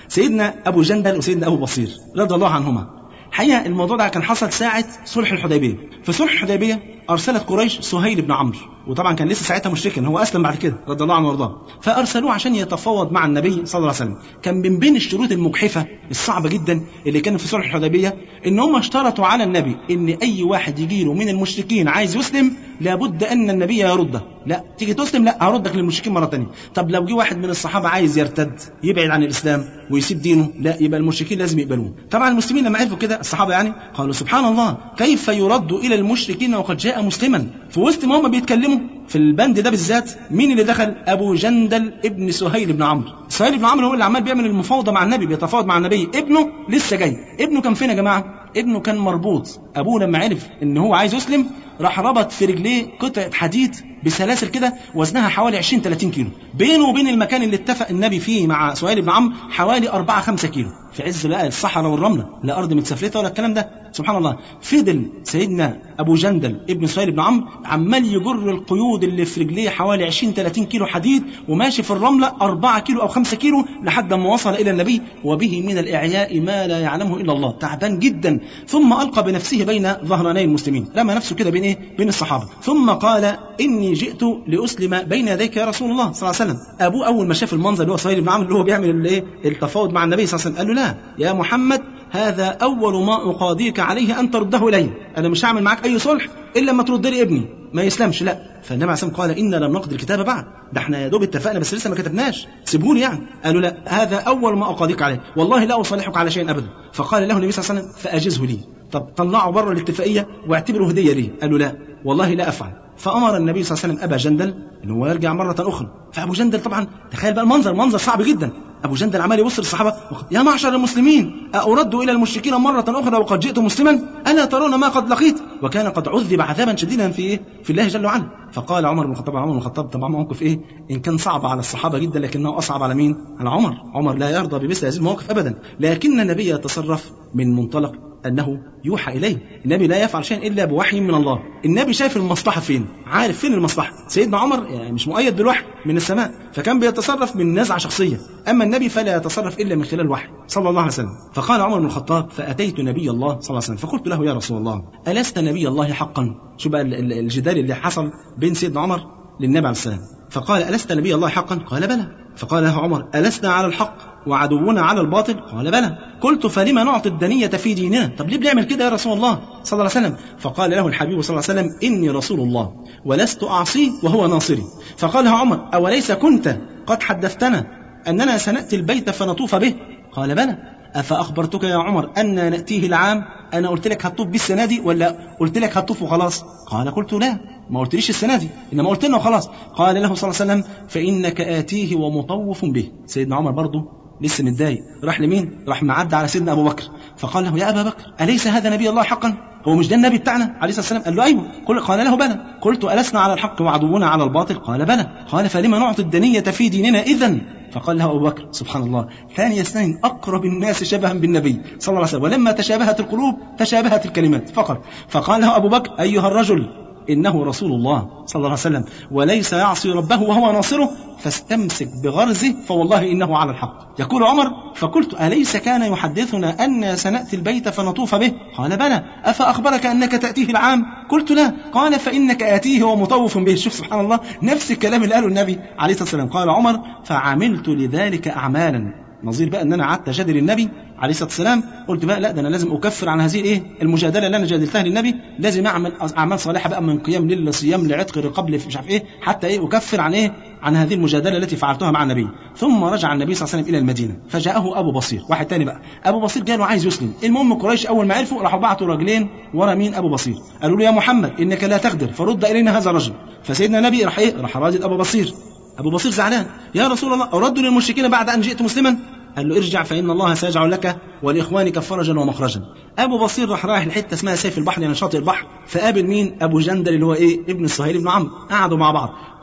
سيدنا ابو جندل وسيدنا ابو بصير رضي الله عنهما، حقيقة الموضوع ده كان حصل ساعة صلح الحديبية. في صلح الحديبية أرسلت قريش سهيل بن عمرو، وطبعا كان لسه ساعتها مشركا، هو أسلم بعد كده رضي الله عنه وارضاه، فأرسلوه عشان يتفاوض مع النبي صلى الله عليه وسلم. كان من بين الشروط المجحفة الصعبة جدا اللي كانت في صلح الحديبية إن هم اشترطوا على النبي إن أي واحد يجيله من المشركين عايز يسلم لابد أن النبي يرده، لا تيجي تسلم لا هردك للمشركين مرة تانية. طب لو جه واحد من الصحابة عايز يرتد يبعد عن الإسلام ويسيب دينه، لا يبقى المشركين لازم يقبلوه. طبعا المسلمين لما عرفوا كده الصحابة يعني قالوا سبحان الله كيف يرد إلى المشركين وقد جاء مسلما. في وسط ما هم بيتكلموا في البند ده بالذات مين اللي دخل؟ أبو جندل ابن سهيل بن عمرو. سهيل بن عمرو هو اللي عمال بيعمل المفاوضة مع النبي، بيتفاوض مع النبي. ابنه لسه جاي. ابنه كان فين يا جماعة؟ ابنه كان مربوط. أبوه لما عرف إن هو عايز يسلم راح ربط في رجليه قطعة حديد بسلاسل كده وزنها حوالي عشرين ثلاثين كيلو، بينه وبين المكان اللي اتفق النبي فيه مع سهيل بن عمرو حوالي أربعة خمسة كيلو، في عز بقى الصحراء والرملة، لا أرض متسفلتة ولا الكلام ده. سبحان الله. فضل سيدنا أبو جندل ابن سهيل بن عمرو عمال يجر القيود اللي في رجليه حوالي عشرين ثلاثين كيلو حديد وماشي في الرملة أربعة كيلو أو خمسة كيلو لحد ما وصل إلى النبي وبه من الإعياء ما لا يعلمه إلا الله، تعبان جدا. ثم ألقى بنفسه بين ظهراني المسلمين، رمى نفسه كده بين إيه؟ بين الصحابة، ثم قال إني جئت لأسلم بين يديك يا رسول الله صلى الله عليه وسلم. أبوه أول ما شاف المنظر اللي هو سهيل بن عمرو اللي هو بيعمل الايه التفاوض مع النبي صلى الله عليه وسلم قال له لا يا محمد هذا أول ما أقاضيك عليه أن ترده إلي، أنا مش هعمل معاك أي صلح إلا ما ترد لي ابني ما يسلمش. لا. فالنبي عليه الصلاة والسلام قال إن لم نقضي الكتاب بعد، ده احنا يا دوب اتفقنا بس لسه ما كتبناش، سيبوني يعني. قالوا لا هذا أول ما أقاضيك عليه والله لا أصالحك على شيء أبدا. فقال له النبي صلى الله عليه وسلم فأجزه لي، طب طلعوا بره الاتفاقية واعتبره هدية لي. قالوا لا والله لا أفعل. فأمر النبي صلى الله عليه وسلم أبا جندل إن هو يرجع مرة أخرى. فأبو جندل طبعا تخيل بقى المنظر، منظر صعب جدا. أبو جندل عمال يبص للصحابة يا معشر المسلمين أأرد إلى المشركين مرة أخرى وقد جئت مسلما؟ ألا ترون ما قد لقيت؟ وكان قد عذب عذابا شديدا في إيه؟ في الله جل وعلا. فقال عمر بن الخطاب، عمر بن الخطاب طبعا موقف إيه إن كان صعب على الصحابة جدا لكنه أصعب على مين؟ على عمر. عمر لا يرضى بمثل هذه المواقف أبدا، لكن النبي يتصرف من منطلق أنه يوحى إليه. النبي لا يفعل شيء إلا بوحي من الله. النبي شايف المصلحة فين، عارف فين المصلحة. سيدنا عمر يعني مش مؤيد بالوحي من السماء فكان بيتصرف من نزعة شخصية، أما النبي فلا يتصرف إلا من خلال الوحي صلى الله عليه وسلم. فقال عمر بن الخطاب فأتيت نبي الله صلى الله عليه وسلم فقلت له يا رسول الله ألست نبي الله حقا؟ شو بقى الجدال اللي حصل بين سيدنا عمر للنبي عليه السلام. فقال ألست نبي الله حقا؟ قال بلى. فقال له عمر ألسنا على الحق وعدونا على الباطل؟ قال بلى. قلت فلما نعطي الدنية في ديننا؟ طب ليه بنعمل كده يا رسول الله صلى الله عليه وسلم؟ فقال له الحبيب صلى الله عليه وسلم إني رسول الله ولست أعصيه وهو ناصري. فقال له عمر أوليس كنت قد حدثتنا أننا سنأتي البيت فنطوف به؟ قال بلى. أفأخبرتك يا عمر أن نأتيه العام؟ أنا قلت لك هتطوف به السنة دي ولا قلت لك هتطوف وخلاص؟ قال قلت لا ما قلتليش السنة دي إنما قلت لنا وخلاص. قال له صلى الله عليه وسلم فإنك آتيه ومطوف به. سيدنا عمر برضه لسه متضايق، راح لمين؟ راح معدى على سيدنا أبو بكر فقال له يا أبا بكر أليس هذا نبي الله حقا؟ هو مش ده النبي بتاعنا عليه الصلاة والسلام؟ قال له أيوه. قال له بلى. قلت ألسنا على الحق وعدونا على الباطل؟ قال بلى. قال فلما نعطي الدنية في ديننا إذن؟ فقال له أبو بكر سبحان الله ثاني اثنين أقرب الناس شبها بالنبي صلى الله عليه وسلم ولما تشابهت القلوب تشابهت الكلمات فقط. فقال له أبو بكر أيها الرجل إنه رسول الله صلى الله عليه وسلم وليس يعصي ربه وهو ناصره فاستمسك بغرزه فوالله إنه على الحق. يقول عمر فقلت أليس كان يحدثنا أن سنأتي البيت فنطوف به؟ قال بلى. أفأخبرك أنك تأتيه العام؟ قلت لا. قال فإنك آتيه ومطوف به. شوف سبحان الله نفس الكلام اللي قاله النبي عليه الصلاة والسلام. قال عمر فعملت لذلك أعمالا، نظير بقى ان انا قعدت اجادل النبي عليه الصلاه والسلام، قلت بقى لا ده انا لازم اكفر عن هذه الايه المجادله اللي انا جادلتها للنبي، لازم اعمل اعمال صالحه بقى من قيام ليل لصيام لعتق رقاب مش عارف ايه حتى ايه اكفر عن ايه عن هذه المجادله التي فعلتها مع النبي. ثم رجع النبي صلى الله عليه وسلم الى المدينه فجاءه ابو بصير، واحد تاني بقى ابو بصير جاله عايز يسلم. المهم قريش اول ما عرفوا راحوا بعتوا رجلين ورا مين؟ ابو بصير، قالوا له يا محمد انك لا تقدر فرد الينا هذا الرجل. فسيدنا النبي راح ايه راح رادد ابو بصير. ابو بصير زعلان يا رسول الله اردوا للمشركين بعد ان جئت مسلما؟ قال له ارجع فإن الله سيجعل لك ولإخوانك فرجا ومخرجا. أبو بصير راح رايح لحتة اسمها سيف البحر يعني شاطئ البحر، فقابل مين؟ أبو جندل اللي هو إيه ابن سهيل بن عمرو. قعدوا مع بعض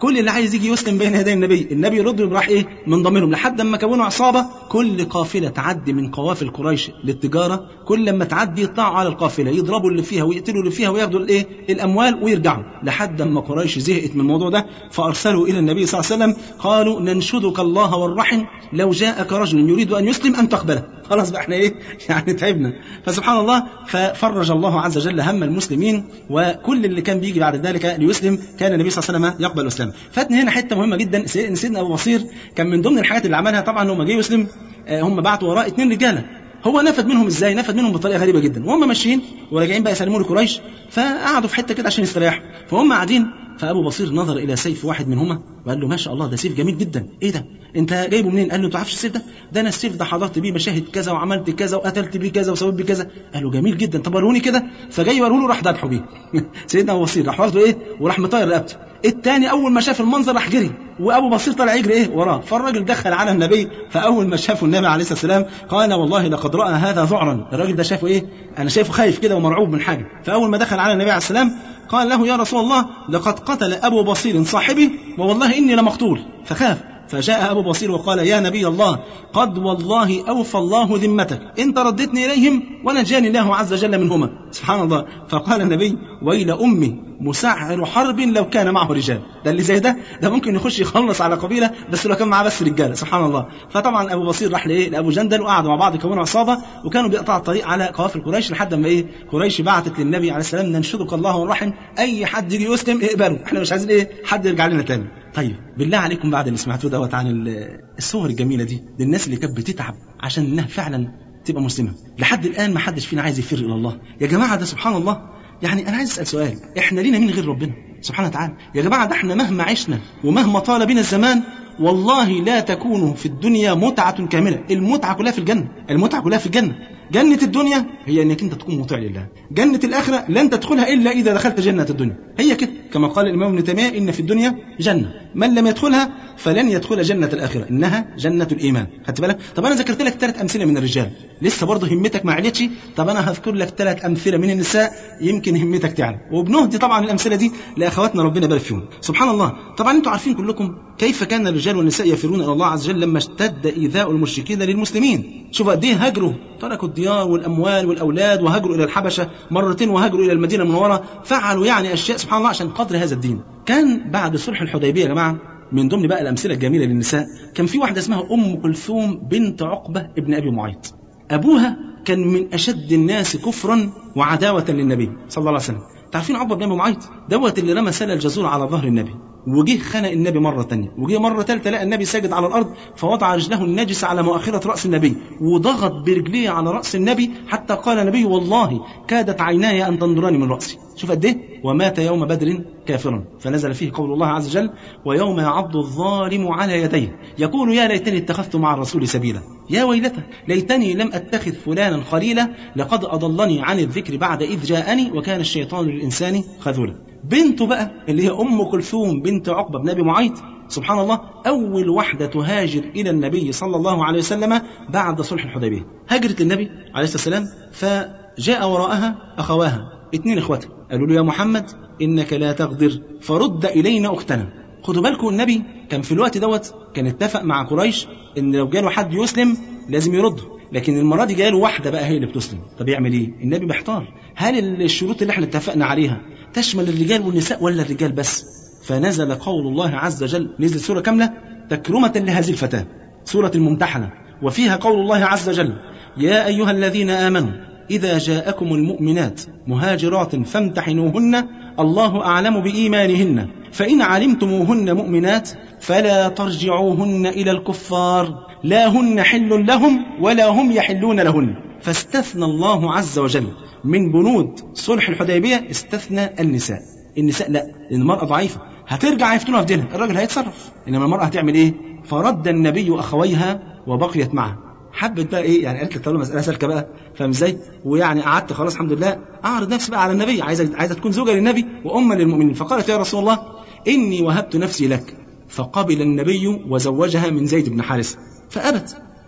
كل اللي عايز يجي يسلم بين يدي النبي النبي يرد راح ايه من ضميرهم، لحد ما كونوا عصابه. كل قافله تعدي من قوافل قريش للتجاره، كل لما تعدي يطلعوا على القافله يضربوا اللي فيها ويقتلوا اللي فيها وياخدوا الايه الاموال ويرجعوا، لحد ما قريش زهقت من الموضوع ده فارسلوا الى النبي صلى الله عليه وسلم قالوا ننشدك الله والرحم لو جاءك رجل يريد ان يسلم ان تقبله. خلاص بقى احنا ايه يعني تعبنا. فسبحان الله ففرج الله عز وجل هم المسلمين، وكل اللي كان بيجي بعد ذلك ليسلم كان النبي صلى الله عليه وسلم يقبل الاسلام. فاتني هنا حته مهمه جدا، سيدنا ابو بصير كان من ضمن الحاجات اللي عملها طبعا لما جه يسلم هم بعتوا وراه اثنين رجاله. هو نفد منهم ازاي؟ نفد منهم بطريقه غريبه جدا، وهم ماشيين وراجعين بقى يسلموا لقريش، فقعدوا في حته كده عشان يستريحوا. فهم قاعدين فابو بصير نظر الى سيف واحد منهما وقال له ما شاء الله ده سيف جميل جدا، ايه ده انت جايبه منين؟ قال له انت عارفش السيف ده؟ ده انا السيف ده حضرت بيه مشاهد كذا وعملت كذا وقتلت بيه كذا وسويت بيه كذا. قال له جميل جدا، طب وروني كده. فجاي وروا له، راح ذبحه بيه سيدنا ابو بصير راح واخده ايه وراح مطير رقبته. الثاني اول ما شاف المنظر راح جري، وابو بصير طلع يجري ايه وراه. فالراجل دخل على النبي، فاول ما شافه النبي عليه الصلاه والسلام قال والله لقد راى هذا ذعرا. الراجل ده شافه ايه؟ انا شايفه خايف كده ومرعوب من حاجه. فاول ما دخل على النبي عليه السلام قال له يا رسول الله لقد قتل ابو بصير صاحبي ووالله اني لمقتول. فخاف، فجاء أبو بصير وقال يا نبي الله قد والله أوفى الله ذمتك، انت ردتني إليهم ونجاني الله عز وجل منهما. سبحان الله. فقال النبي ويل أمي مسعر حرب لو كان معه رجال. ده اللي زي ده ده ممكن يخش يخلص على قبيلة بس لو كان معاه بس رجاله. سبحان الله. فطبعا أبو بصير راح لإيه لأبو جندل وقعدوا مع بعض كونوا عصابة، وكانوا بيقطعوا الطريق على قوافل قريش لحد ما إيه قريش بعتت للنبي عليه السلام ننشدك الله والرحم، أي حد يجي يسلم اقبله، احنا مش عايزين إيه حد يرجع لنا تاني. طيب بالله عليكم بعد اللي سمعتوه دوت عن الصور الجميلة دي للناس اللي كانت بتتعب عشان انها فعلا تبقى مسلمة، لحد الآن ما حدش فينا عايز يفر إلى الله يا جماعة. ده سبحان الله. يعني أنا عايز أسأل سؤال، إحنا لينا مين غير ربنا سبحانه وتعالى يا جماعة؟ ده إحنا مهما عشنا ومهما طال بنا الزمان والله لا تكون في الدنيا متعة كاملة. المتعة كلها في الجنة، المتعة كلها في الجنة. جنة الدنيا هي انك انت تكون مطيع لله، جنة الآخرة لن تدخلها إلا إذا دخلت جنة الدنيا. هي كده كما قال الإمام ابن تيمية إن في الدنيا جنة من لم يدخلها فلن يدخل جنة الآخرة، إنها جنة الإيمان. خدت بالك؟ طب أنا ذكرت لك ثلاث أمثلة من الرجال، لسه برضه همتك ما عليتش. طب أنا هذكر لك ثلاث أمثلة من النساء يمكن همتك تعلى، وبنهدي طبعا الأمثلة دي لأخواتنا ربنا يبارك فيهم. سبحان الله. طبعا أنتم عارفين كلكم كيف كان الرجال والنساء يفرون إلى الله عز وجل لما اشتد إيذاء المشركين للمسلمين. شوف قد إيه هاجروا، تركوا الديار والأموال والأولاد وهاجروا إلى الحبشة مرتين وهاجروا إلى المدينة المنورة، فعلوا يعني أشياء سبحان الله عشان قدر هذا الدين. كان بعد صلح الحديبية يا جماعة من ضمن بقى الأمثلة الجميلة للنساء كان في واحدة اسمها أم كلثوم بنت عقبة ابن أبي معيط. أبوها كان من أشد الناس كفرا وعداوة للنبي صلى الله عليه وسلم. تعرفين عقبة بن أبي معيط دوت اللي رمى سل الجزور على ظهر النبي، وجه خنق النبي مرة تانية، وجه مرة ثالثة لقى النبي ساجد على الأرض فوضع رجله النجس على مؤخرة رأس النبي وضغط برجليه على رأس النبي حتى قال النبي والله كادت عيناي أن تنظراني من رأسي. شوف قد ايه. ومات يوم بدر كافرا، فنزل فيه قول الله عز وجل ويوم يعض الظالم على يديه يقول يا ليتني اتخذت مع الرسول سبيلا، يا ويلتى ليتني لم أتخذ فلانا خليلا لقد أضلني عن الذكر بعد إذ جاءني وكان الشيطان للإنسان خذولا. بنته بقى اللي هي أم كلثوم بنت عقبة بن أبي معيط سبحان الله أول واحدة تهاجر إلى النبي صلى الله عليه وسلم بعد صلح الحديبية. هاجرت النبي عليه الصلاة والسلام، فجاء وراءها أخواها اثنين إخواتها قالوا له يا محمد إنك لا تغدر فرد إلينا أختنا. خدوا بالكم النبي كان في الوقت دوت كان اتفق مع قريش إن لو جاله حد يسلم لازم يرده، لكن المرة دي جاله واحدة بقى هي اللي بتسلم. طب يعمل إيه؟ النبي محتار، هل الشروط اللي احنا اتفقنا عليها تشمل الرجال والنساء ولا الرجال بس؟ فنزل قول الله عز وجل، نزل سورة كاملة تكرمة لهذه الفتاة، سورة الممتحنة، وفيها قول الله عز وجل يا أيها الذين آمنوا إذا جاءكم المؤمنات مهاجرات فامتحنوهن الله أعلم بإيمانهن فإن علمتموهن مؤمنات فلا ترجعوهن إلى الكفار لا هن حل لهم ولا هم يحلون لهن. فاستثنى الله عز وجل من بنود صلح الحديبية استثنى النساء. النساء لا، لأن المرأة ضعيفة هترجع يفتنها في دينها، الراجل هيتصرف، إنما المرأة هتعمل إيه؟ فرد النبي أخويها وبقيت معه. حبت بقى ايه يعني، قالت لك طالما مساله سالكه بقى، فاهم ازاي؟ ويعني قعدت خلاص الحمد لله اعرض نفسي بقى على النبي، عايزه عايزه تكون زوجه للنبي وامه للمؤمنين. فقالت يا رسول الله اني وهبت نفسي لك، فقبل النبي وزوجها من زيد بن حارثة. فابت،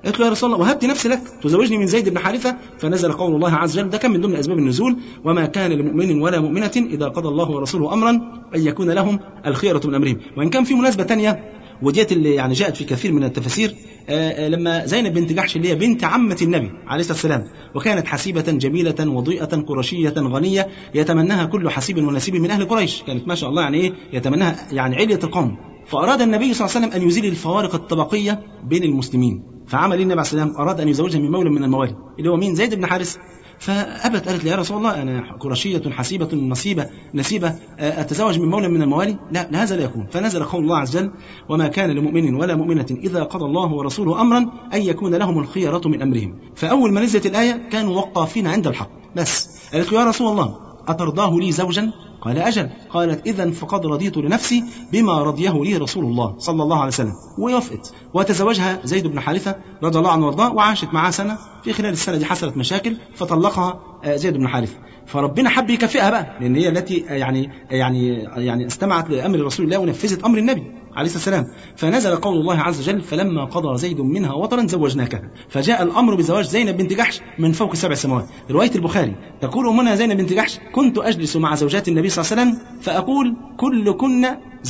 قالت له يا رسول الله وهبت نفسي لك تزوجني من زيد بن حارثة، فنزل قول الله عز وجل، ده كان من ضمن أسباب النزول، وما كان لمؤمن ولا مؤمنة إذا قضى الله ورسوله أمرا أن يكون لهم الخيرة من أمرهم. وإن كان في مناسبة تانية وديت اللي يعني جاءت في كثير من التفاسير، آآ آآ لما زينب بنت جحش اللي هي بنت عمة النبي عليه الصلاة والسلام، وكانت حسيبة جميلة وضيئة قرشية غنية يتمناها كل حسيب ونسيب من أهل قريش، كانت ما شاء الله يعني إيه يتمناها يعني علية القوم. فأراد النبي صلى الله عليه وسلم أن يزيل الفوارق الطبقية بين المسلمين، فعمل النبي عليه الصلاة والسلام أراد أن يزوجها من مولى من الموالي اللي هو مين؟ زيد بن حارثة. فأبت، قالت لي يا رسول الله أنا قرشية حسيبة نصيبة نسيبة أتزوج من مولى من الموالي؟ لا، هذا لا يكون. فنزل قول الله عز وجل وما كان لمؤمن ولا مؤمنة إذا قضى الله ورسوله أمرا أن يكون لهم الخيرة من أمرهم. فأول ما نزلت الآية كانوا وقافين عند الحق بس. قالت له يا رسول الله أترضاه لي زوجا؟ قال أجل. قالت إذن فقد رضيت لنفسي بما رضيه لي رسول الله صلى الله عليه وسلم، ووافقت وتزوجها زيد بن حارثة رضي الله عنه وارضاه، وعاشت معها سنة. في خلال السنة دي حصلت مشاكل فطلقها زيد بن حارثة، فربنا حب يكافئها بقى لأن هي التي يعني يعني يعني استمعت لأمر رسول الله ونفذت أمر النبي عليه الصلاة والسلام. فنزل قول الله عز وجل فلما قضى زيد منها وطرا زوجناكها. فجاء الأمر بزواج زينب بنت جحش من فوق سبع سماوات. رواية البخاري تقول أمنا زينب بنت جحش كنت أجلس مع زوجات النبي صلى الله عليه وسلم فأقول كلكن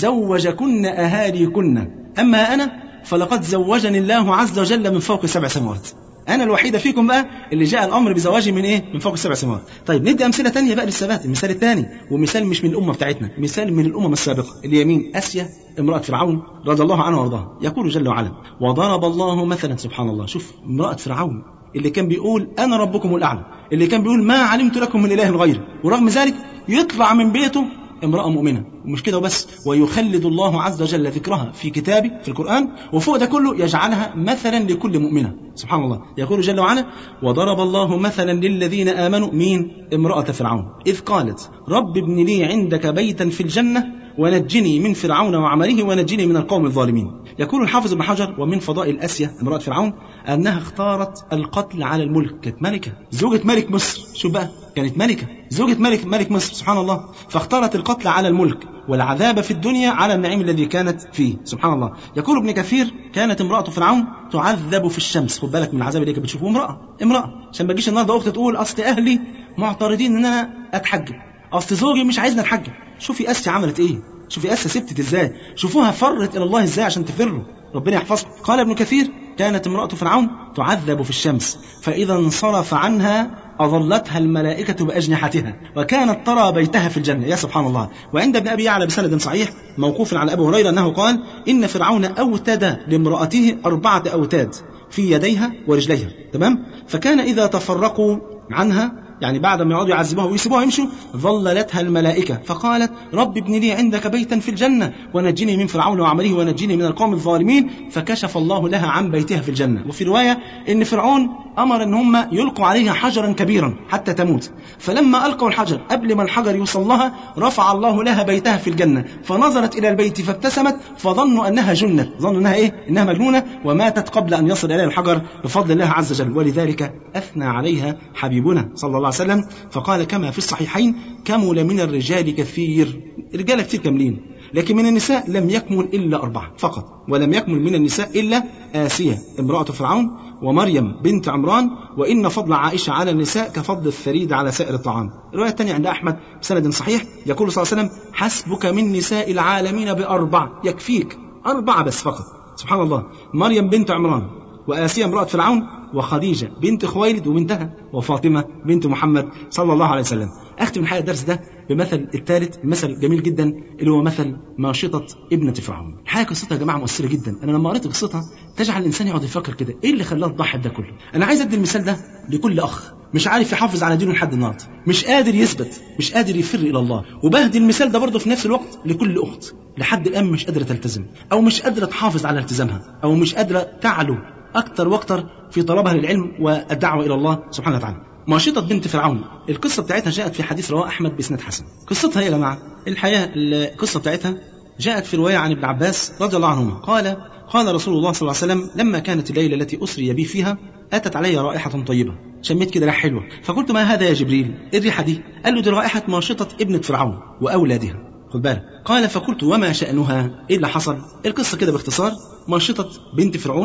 زوجكن أهاليكن، أما أنا فلقد زوجني الله عز وجل من فوق سبع سماوات. أنا الوحيدة فيكم بقى اللي جاء الأمر بزواجي من إيه؟ من فوق السبع سماوات. طيب ندي أمثلة تانية بقى للثبات. المثال الثاني ومثال مش من الأمة بتاعتنا، مثال من الأمم السابقة اللي هي مين؟ آسيا امرأة فرعون رضي الله عنها وارضاها. يقول جل وعلا وضرب الله مثلا، سبحان الله، شوف امرأة فرعون اللي كان بيقول أنا ربكم الأعلى، اللي كان بيقول ما علمت لكم من إله غيري، ورغم ذلك يطلع من بيته امرأة مؤمنة. ومش كده وبس، ويخلد الله عز وجل ذكرها في كتابه في القرآن، وفوق ده كله يجعلها مثلا لكل مؤمنة. سبحان الله. يقول جل وعلا وضرب الله مثلا للذين آمنوا مين؟ امرأة فرعون إذ قالت رب ابن لي عندك بيتا في الجنة ونجني من فرعون وعمله ونجني من القوم الظالمين. يقول الحافظ ابن حجر ومن فضائل آسيا امرأة فرعون أنها اختارت القتل على الملك. كانت ملكة زوجة ملك مصر، شو بقى، كانت ملكة زوجة ملك ملك مصر سبحان الله، فاختارت القتل على الملك والعذاب في الدنيا على النعيم الذي كانت فيه. سبحان الله. يقول ابن كثير كانت امرأة فرعون تعذب في الشمس. خد بالك من العذاب اللي كانت بتشوفه امرأة امرأة عشان ما تجيش النهارده اخت تقول اصل اهلي معترضين ان انا اتحجب، اصل زوجي مش عايزني اتحجب. شوفي آسيا عملت ايه، شوفي آسيا سبتت ازاي، شوفوها فرت الى الله ازاي عشان تفروا. ربنا يحفظها. قال ابن كثير كانت امرأة فرعون تعذب في الشمس فإذا انصرف عنها أظلتها الملائكة بأجنحتها وكانت ترى بيتها في الجنة. يا سبحان الله. وعند ابن أبي يعلى بسند صحيح موقوف على أبي هريرة أنه قال إن فرعون أوتد لامرأته أربعة أوتاد في يديها ورجليها، تمام؟ فكان إذا تفرقوا عنها يعني بعد ما يقعدوا يعذبوها ويسيبوها يمشوا ظللتها الملائكة فقالت رب ابن لي عندك بيتا في الجنة ونجني من فرعون وعمله ونجني من القوم الظالمين، فكشف الله لها عن بيتها في الجنة. وفي رواية إن فرعون أمر أن هم يلقوا عليها حجرا كبيرا حتى تموت، فلما ألقوا الحجر قبل ما الحجر يوصل لها رفع الله لها بيتها في الجنة، فنظرت إلى البيت فابتسمت فظنوا أنها جنة، ظنوا أنها إيه؟ إنها مجنونة وماتت قبل أن يصل إليها الحجر بفضل الله عز وجل. ولذلك أثنى عليها حبيبنا صلى الله عليه وسلم فقال كما في الصحيحين كمل من الرجال كثير، رجال كثير كاملين، لكن من النساء لم يكمل إلا أربعة فقط، ولم يكمل من النساء إلا آسيا امرأة فرعون ومريم بنت عمران، وإن فضل عائشة على النساء كفضل الثريد على سائر الطعام. الرواية الثانية عند أحمد بسند صحيح يقول صلى الله عليه وسلم حسبك من نساء العالمين بأربع، يكفيك أربعة بس فقط. سبحان الله. مريم بنت عمران وآسيا امرأة فرعون وخديجة بنت خويلد وبنتها وفاطمة بنت محمد صلى الله عليه وسلم. أختم الحقيقة الدرس ده بمثل الثالث، مثل جميل جدا اللي هو مثل ماشطة ابنة فرعون. الحقيقة قصتها يا جماعة مؤثرة جدا. أنا لما قريت قصتها تجعل الإنسان يقعد يفكر كده إيه اللي خلاه تضحي ده كله. أنا عايز أدي المثال ده لكل أخ مش عارف يحافظ على دينه لحد النهارده، مش قادر يثبت، مش قادر يفر إلى الله، وبهدي المثال ده برضه في نفس الوقت لكل أخت لحد الآن مش قادرة تلتزم أو مش قادرة تحافظ على التزامها أو مش قادرة تعلو أكتر وأكتر في طلبها للعلم والدعوة إلى الله سبحانه وتعالى. ماشطة بنت فرعون القصة بتاعتها جاءت في حديث رواه أحمد بسند حسن. قصتها يا جماعة الحقيقة القصة بتاعتها جاءت في رواية عن ابن عباس رضي الله عنهما قال قال رسول الله صلى الله عليه وسلم لما كانت الليلة التي أسري بي فيها أتت علي رائحة طيبة، شميت كده ريحة حلوة، فقلت ما هذا يا جبريل؟ إيه الريحة دي؟ قال له دي رائحة ماشطة ابنة فرعون وأولادها. خد بالك. قال فقلت وما شأنها؟ إيه اللي حصل؟ القصة كده باختصار، ماشطة بنت فرعون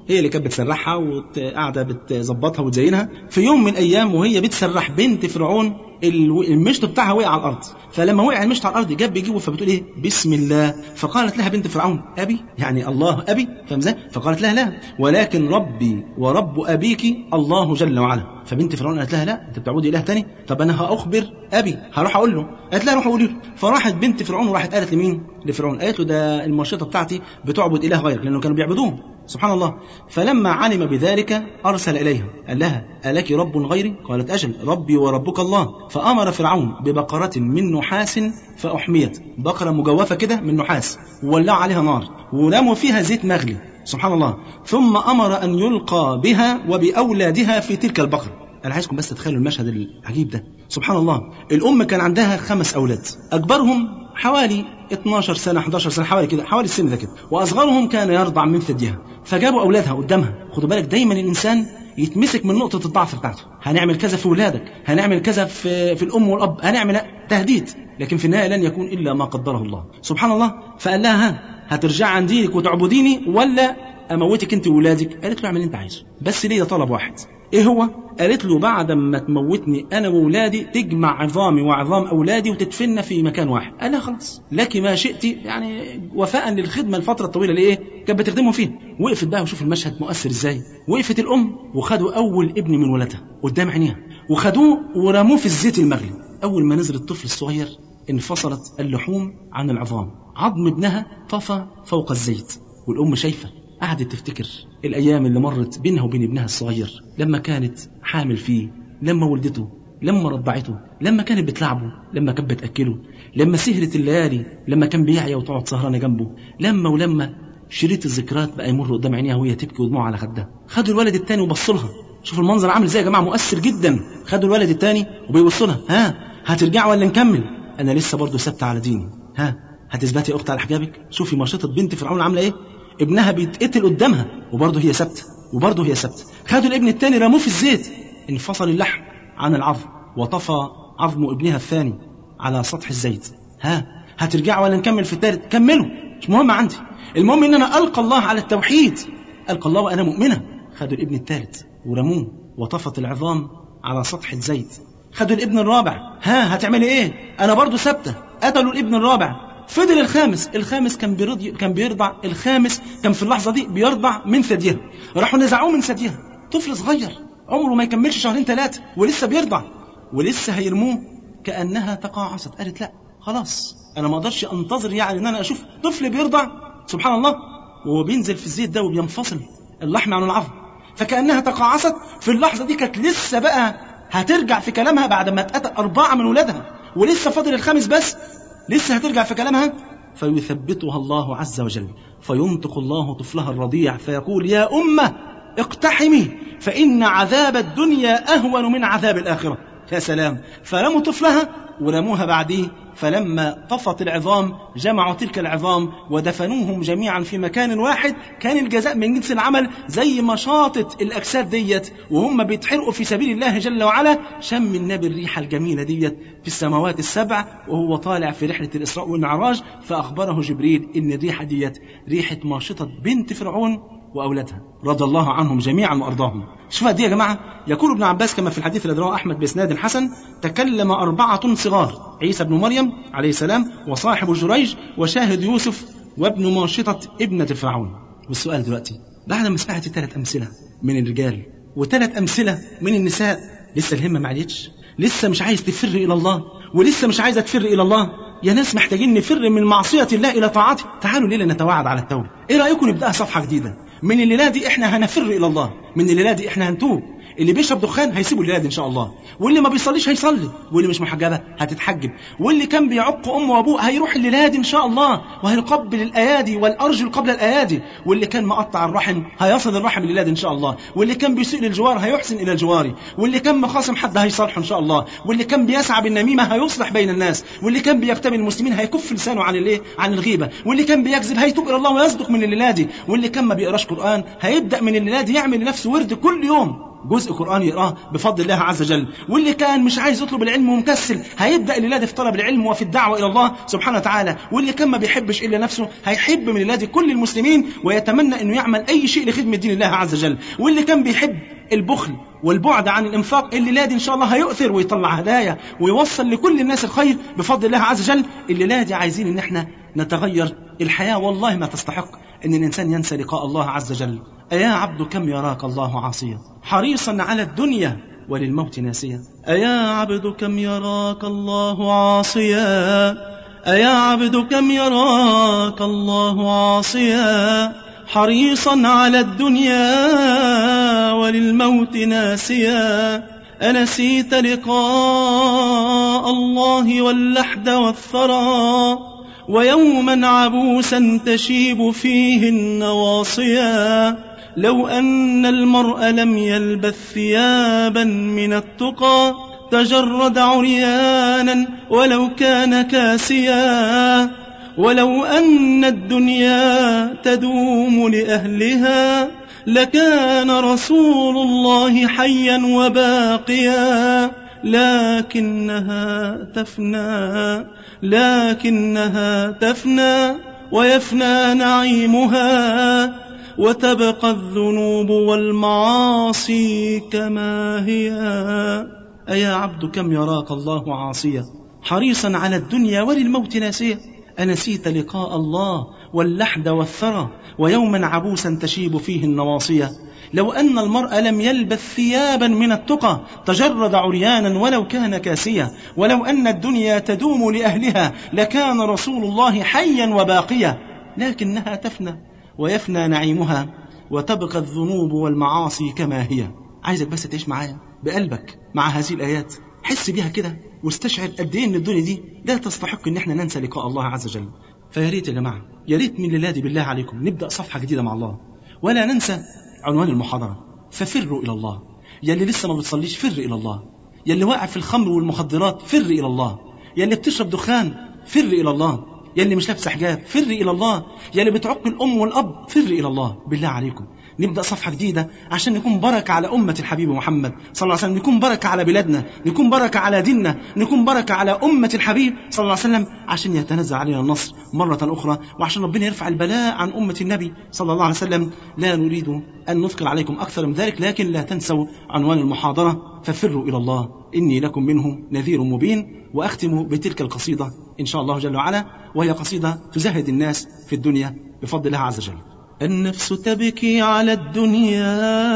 هي اللي كانت بتسرحها وقاعده بتظبطها وتزينها. في يوم من الايام وهي بتسرح بنت فرعون المشط بتاعها وقع على الارض، فلما وقع المشط على الارض جاب بيجيبه فبتقول ايه بسم الله، فقالت لها بنت فرعون ابي يعني الله ابي، فاهم ازاي؟ فقالت لها لا ولكن ربي ورب ابيك الله جل وعلا. فبنت فرعون قالت لها لا انت بتعبدي اله تاني، طب انا هاخبر ابي هروح اقول له. قالت لها روح قولي له. فراحت بنت فرعون وراحت قالت لمين؟ لفرعون، قالت له ده المشيطه بتاعتي بتعبد اله غيرك، لانه كانوا بيعبدوه سبحان الله. فلما علم بذلك ارسل اليها قال لها الك رب غيري؟ قالت اجل ربي وربك الله. فامر فرعون ببقره من نحاس فاحميت، بقره مجوفه كده من نحاس وولعوا عليها نار ورموا فيها زيت مغلي سبحان الله، ثم امر ان يلقى بها وباولادها في تلك البقره. أنا عايزكم بس تتخيلوا المشهد العجيب ده سبحان الله. الأم كان عندها خمس أولاد، أكبرهم حوالي اتناشر سنة احد عشر سنة حوالي كده حوالي السن ده كده، وأصغرهم كان يرضع من ثديها. فجابوا أولادها قدامها. خدوا بالك دايما الإنسان يتمسك من نقطة الضعف بتاعته، هنعمل كذا في ولادك، هنعمل كذا في في الأم والأب، هنعمل تهديد، لكن في النهاية لن يكون إلا ما قدره الله سبحان الله. فقال لها ها هترجع عن دينك وتعبديني ولا أموتك أنت وولادك؟ قالت له اعمل اللي أنت عايزه بس ليه طلب واحد. ايه هو؟ قالت له بعد ما تموتني انا وولادي تجمع عظامي وعظام اولادي وتدفننا في مكان واحد. قال لها خلاص لك ما شئت، يعني وفاء للخدمه الفتره الطويله اللي ايه كانت بتخدمهم فيها. وقفت بقى وشوف المشهد مؤثر ازاي. وقفت الام وخدوا اول ابن من ولادها قدام عينيها وخدوه ورموه في الزيت المغلي. اول ما نزل الطفل الصغير انفصلت اللحوم عن العظام، عظم ابنها طفى فوق الزيت، والام شايفه قعدت تفتكر الأيام اللي مرت بينها وبين ابنها الصغير، لما كانت حامل فيه، لما ولدته، لما رضعته، لما كانت بتلعبه، لما كانت بتأكله، لما سهرت الليالي، لما كان بيعيا وتقعد سهرانة جنبه، لما ولما شريط الذكريات بقى يمر قدام عينيها وهي تبكي ودموعها على خدها. خدوا الولد الثاني وبصوا لها، شوفوا المنظر عامل ازاي يا جماعة، مؤثر جدا. خدوا الولد الثاني وبيبصوا لها، ها هترجع ولا نكمل؟ أنا لسه برضه ثابتة على ديني، ها هتثبتي يا أخت على حجابك؟ شوفي مشيطة بنت فرعون عاملة إيه؟ ابنها بيتقتل قدامها وبرضه هي ثابته وبرضه هي ثابته. خدوا الابن الثاني رموه في الزيت، انفصل اللحم عن العظم وطفى عظم ابنها الثاني على سطح الزيت. ها هترجعوا ولا نكمل في الثالث؟ كملوا مش مهم عندي، المهم ان انا القى الله على التوحيد، القى الله وانا مؤمنه. خدوا الابن الثالث ورموه وطفت العظام على سطح الزيت. خدوا الابن الرابع، ها هتعملي ايه؟ انا برضه ثابته. قتلوا الابن الرابع. فضل الخامس، الخامس كان بيرضع كان بيرضع الخامس كان في اللحظه دي بيرضع من ثديها، راحوا نزعوه من ثديها، طفل صغير عمره ما يكملش شهرين ثلاثه ولسه بيرضع ولسه هيرموه. كانها تقاعست، قالت لا خلاص انا ما اقدرش انتظر يعني ان انا اشوف طفل بيرضع سبحان الله وهو بينزل في الزيت ده وبينفصل اللحم عن العظم. فكانها تقاعست في اللحظه دي، كانت لسه بقى هترجع في كلامها بعد ما اتقتل اربعه من ولادها ولسه فاضل الخامس بس، لسه هترجع في كلامها. فيثبتها الله عز وجل، فينطق الله طفلها الرضيع فيقول يا أمة اقتحمي فإن عذاب الدنيا أهون من عذاب الآخرة. يا سلام. فرموا طفلها ورموها بعديه، فلما طفت العظام جمعوا تلك العظام ودفنوهم جميعا في مكان واحد. كان الجزاء من جنس العمل، زي ما شاطت الأجساد ديت وهم بيتحرقوا في سبيل الله جل وعلا، شم النبي الريحة الجميلة ديت في السماوات السبع وهو طالع في رحلة الإسراء والمعراج، فأخبره جبريل إن الريحة ديت ريحة ماشطة بنت فرعون وأولادها رضي الله عنهم جميعا وأرضاهم. شوفوا دي يا جماعة. يقول ابن عباس كما في الحديث الذي رواه أحمد بإسناد حسن: تكلم أربعة صغار، عيسى بن مريم عليه السلام وصاحب جريج وشاهد يوسف وابن ماشطة ابنة فرعون. والسؤال دلوقتي بعد ما سمعت ثلاث أمثلة من الرجال وثلاث أمثلة من النساء، لسه الهمة معليتش؟ لسه مش عايز تفر إلى الله؟ ولسه مش عايزة تفر إلى الله؟ يا ناس محتاجين نفر من معصية الله إلى طاعته. تعالوا ليلة نتواعد على التوبة. إيه رأيكم نبدأ صفحة جديدة؟ من الليلة دي إحنا هنفر إلى الله، من الليلة دي إحنا هنتوب. اللي بيشرب دخان هيسيبه الليلة دي إن شاء الله، واللي ما بيصليش هيصلي، واللي مش محجبة هتتحجب، واللي كان بيعق أمه وأبوه هيروح الليلة دي إن شاء الله وهيقبل الأيادي والأرجل قبل الأيادي، واللي كان مقطع الرحم هيصل الرحم الليلة دي إن شاء الله، واللي كان بيسيء للجوار هيحسن إلى الجوار، واللي كان مخاصم حد هيصالحه إن شاء الله، واللي كان بيسعى بالنميمة هيصلح بين الناس، واللي كان بيغتاب المسلمين هيكف لسانه عن الايه عن الغيبة، واللي كان بيكذب هيتوب إلى الله ويصدق من الليلة دي، واللي كان ما بيقراش قرآن هيبدأ من الليلة دي يعمل لنفسه ورد كل يوم جزء قرآن يقراه بفضل الله عز وجل. واللي كان مش عايز يطلب العلم ومكسل هيبدأ الليلة دي في طلب العلم وفي الدعوة إلى الله سبحانه وتعالى. واللي كان ما بيحبش إلا نفسه هيحب من الليلة دي كل المسلمين ويتمنى أنه يعمل أي شيء لخدمة دين الله عز وجل. واللي كان بيحب البخل والبعد عن الإنفاق الليلة دي إن شاء الله هيؤثر ويطلع هدايا ويوصل لكل الناس الخير بفضل الله عز وجل. الليلة دي عايزين إن احنا نتغير. الحياة والله ما تستحق أن الإنسان ينسى لقاء الله عز وجل. أيا عبد كم يراك الله عاصيا حريصا على الدنيا وللموت ناسيا. أيا عبد كم يراك الله عاصيا أيا عبد كم يراك الله عاصيا حريصا على الدنيا وللموت ناسيا. أنسيت لقاء الله واللحد والثرى ويوما عبوسا تشيب فيه النواصيا. لو أن المرء لم يلبث ثيابا من التقى تجرد عريانا ولو كان كاسيا. ولو أن الدنيا تدوم لأهلها لكان رسول الله حيا وباقيا. لكنها تفنى لكنها تفنى ويفنى نعيمها وتبقى الذنوب والمعاصي كما هي. أيا عبد كم يراك الله عاصيا حريصا على الدنيا وللموت ناسيا. أنسيت لقاء الله واللحد والثرى ويوما عبوسا تشيب فيه النواصيا. لو أن المرء لم يلبث ثيابا من التقى تجرد عريانا ولو كان كاسيا. ولو أن الدنيا تدوم لأهلها لكان رسول الله حيا وباقيا. لكنها تفنى ويفنى نعيمها وتبقى الذنوب والمعاصي كما هي. عايزك بس تعيش معايا بقلبك مع هذه الآيات، حس بيها كده واستشعر قد ايه ان الدنيا دي لا تستحق ان احنا ننسى لقاء الله عز وجل. فيا ريت يا جماعه، يا ريت من الليله دي بالله عليكم نبدا صفحه جديده مع الله. ولا ننسى عنوان المحاضره، ففروا الى الله. يا اللي لسه ما بتصليش فر الى الله. يا اللي واقع في الخمر والمخدرات فر الى الله. يا اللي بتشرب دخان فر الى الله. يا اللي مش لابس حجاب فر الى الله. يا اللي بتعق الام والاب فر الى الله. بالله عليكم نبدأ صفحة جديدة عشان نكون بركة على أمة الحبيب محمد صلى الله عليه وسلم، نكون بركة على بلادنا، نكون بركة على ديننا، نكون بركة على أمة الحبيب صلى الله عليه وسلم، عشان يتنزل علينا النصر مرة أخرى، وعشان ربنا يرفع البلاء عن أمة النبي صلى الله عليه وسلم. لا نريد أن نثقل عليكم أكثر من ذلك، لكن لا تنسوا عنوان المحاضرة ففروا إلى الله إني لكم منه نذير مبين. وأختم بتلك القصيدة إن شاء الله جل وعلا، وهي قصيدة تزهد الناس في الدنيا بفضل الله عز وجل. النفس تبكي على الدنيا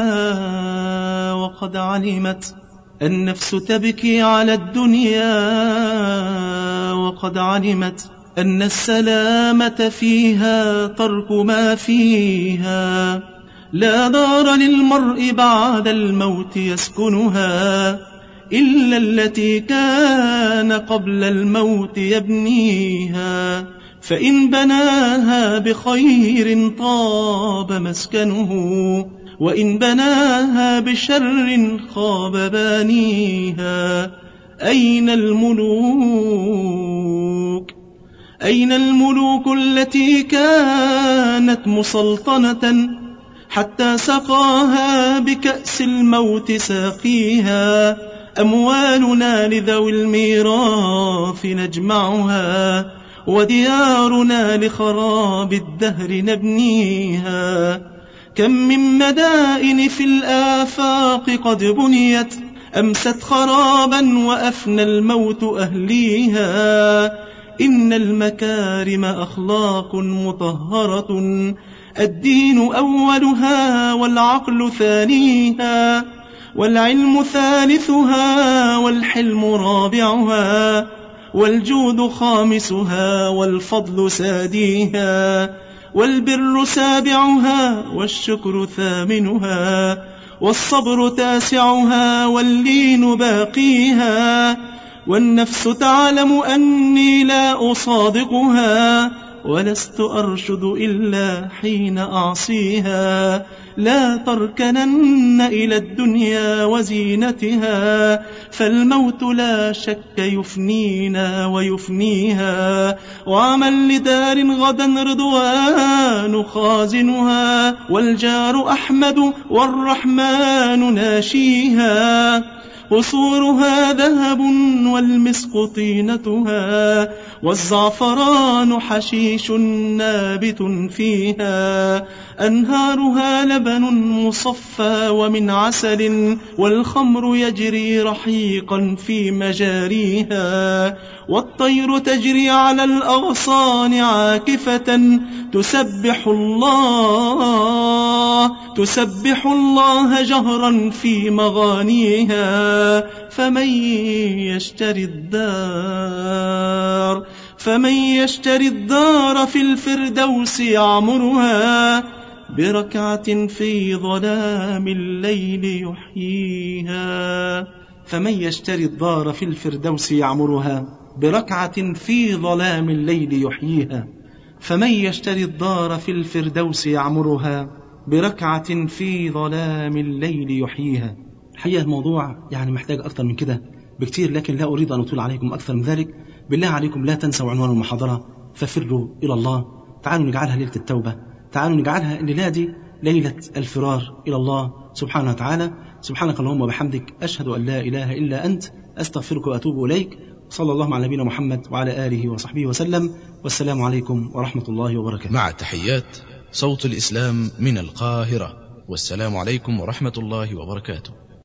وقد علمت النفس تبكي على الدنيا وقد علمت أن السلامة فيها ترك ما فيها. لا دار للمرء بعد الموت يسكنها إلا التي كان قبل الموت يبنيها. فإن بناها بخير طاب مسكنه وإن بناها بشر خاب بانيها. أين الملوك أين الملوك التي كانت مسلطنة حتى سقاها بكأس الموت ساقيها. أموالنا لذوي الميراث نجمعها وديارنا لخراب الدهر نبنيها. كم من مدائن في الآفاق قد بنيت أمست خرابا وأفنى الموت أهليها. إن المكارم أخلاق مطهرة الدين أولها والعقل ثانيها والعلم ثالثها والحلم رابعها والجود خامسها والفضل ساديها والبر سابعها والشكر ثامنها والصبر تاسعها واللين باقيها. والنفس تعلم أني لا أصادقها ولست أرشد إلا حين أعصيها. لا تركنن إلى الدنيا وزينتها، فالموت لا شك يفنينا ويفنيها. وعمل لدار غدا رضوان خازنها، والجار أحمد والرحمن ناشيها. قصورها ذهب والمسك طينتها، والزعفران حشيش نابت فيها. أنهارها لبن مصفى ومن عسل، والخمر يجري رحيقا في مجاريها. والطير تجري على الأغصان عاكفة، تسبح الله تسبح الله جهرا في مغانيها. فمن يشتري الدار فمن يشتري الدار في الفردوس يعمرها، بركعة في ظلام الليل يحييها. فمن يشتري الدار في الفردوس يعمرها، بركعة في ظلام الليل يحييها. فمن يشتري الدار في الفردوس يعمرها، بركعة في ظلام الليل يحييها. الحقيقة الموضوع يعني محتاج أكثر من كده بكتير، لكن لا أريد أن أطول عليكم أكثر من ذلك. بالله عليكم لا تنسوا عنوان المحاضرة: ففروا إلى الله. تعالوا نجعلها ليلة التوبة، تعالوا نجعلها الليلة دي ليلة الفرار إلى الله سبحانه وتعالى. سبحانك اللهم وبحمدك، أشهد أن لا إله إلا أنت، أستغفرك وأتوب إليك. صلى الله على نبينا محمد وعلى آله وصحبه وسلم، والسلام عليكم ورحمة الله وبركاته. مع تحيات صوت الإسلام من القاهرة، والسلام عليكم ورحمة الله وبركاته.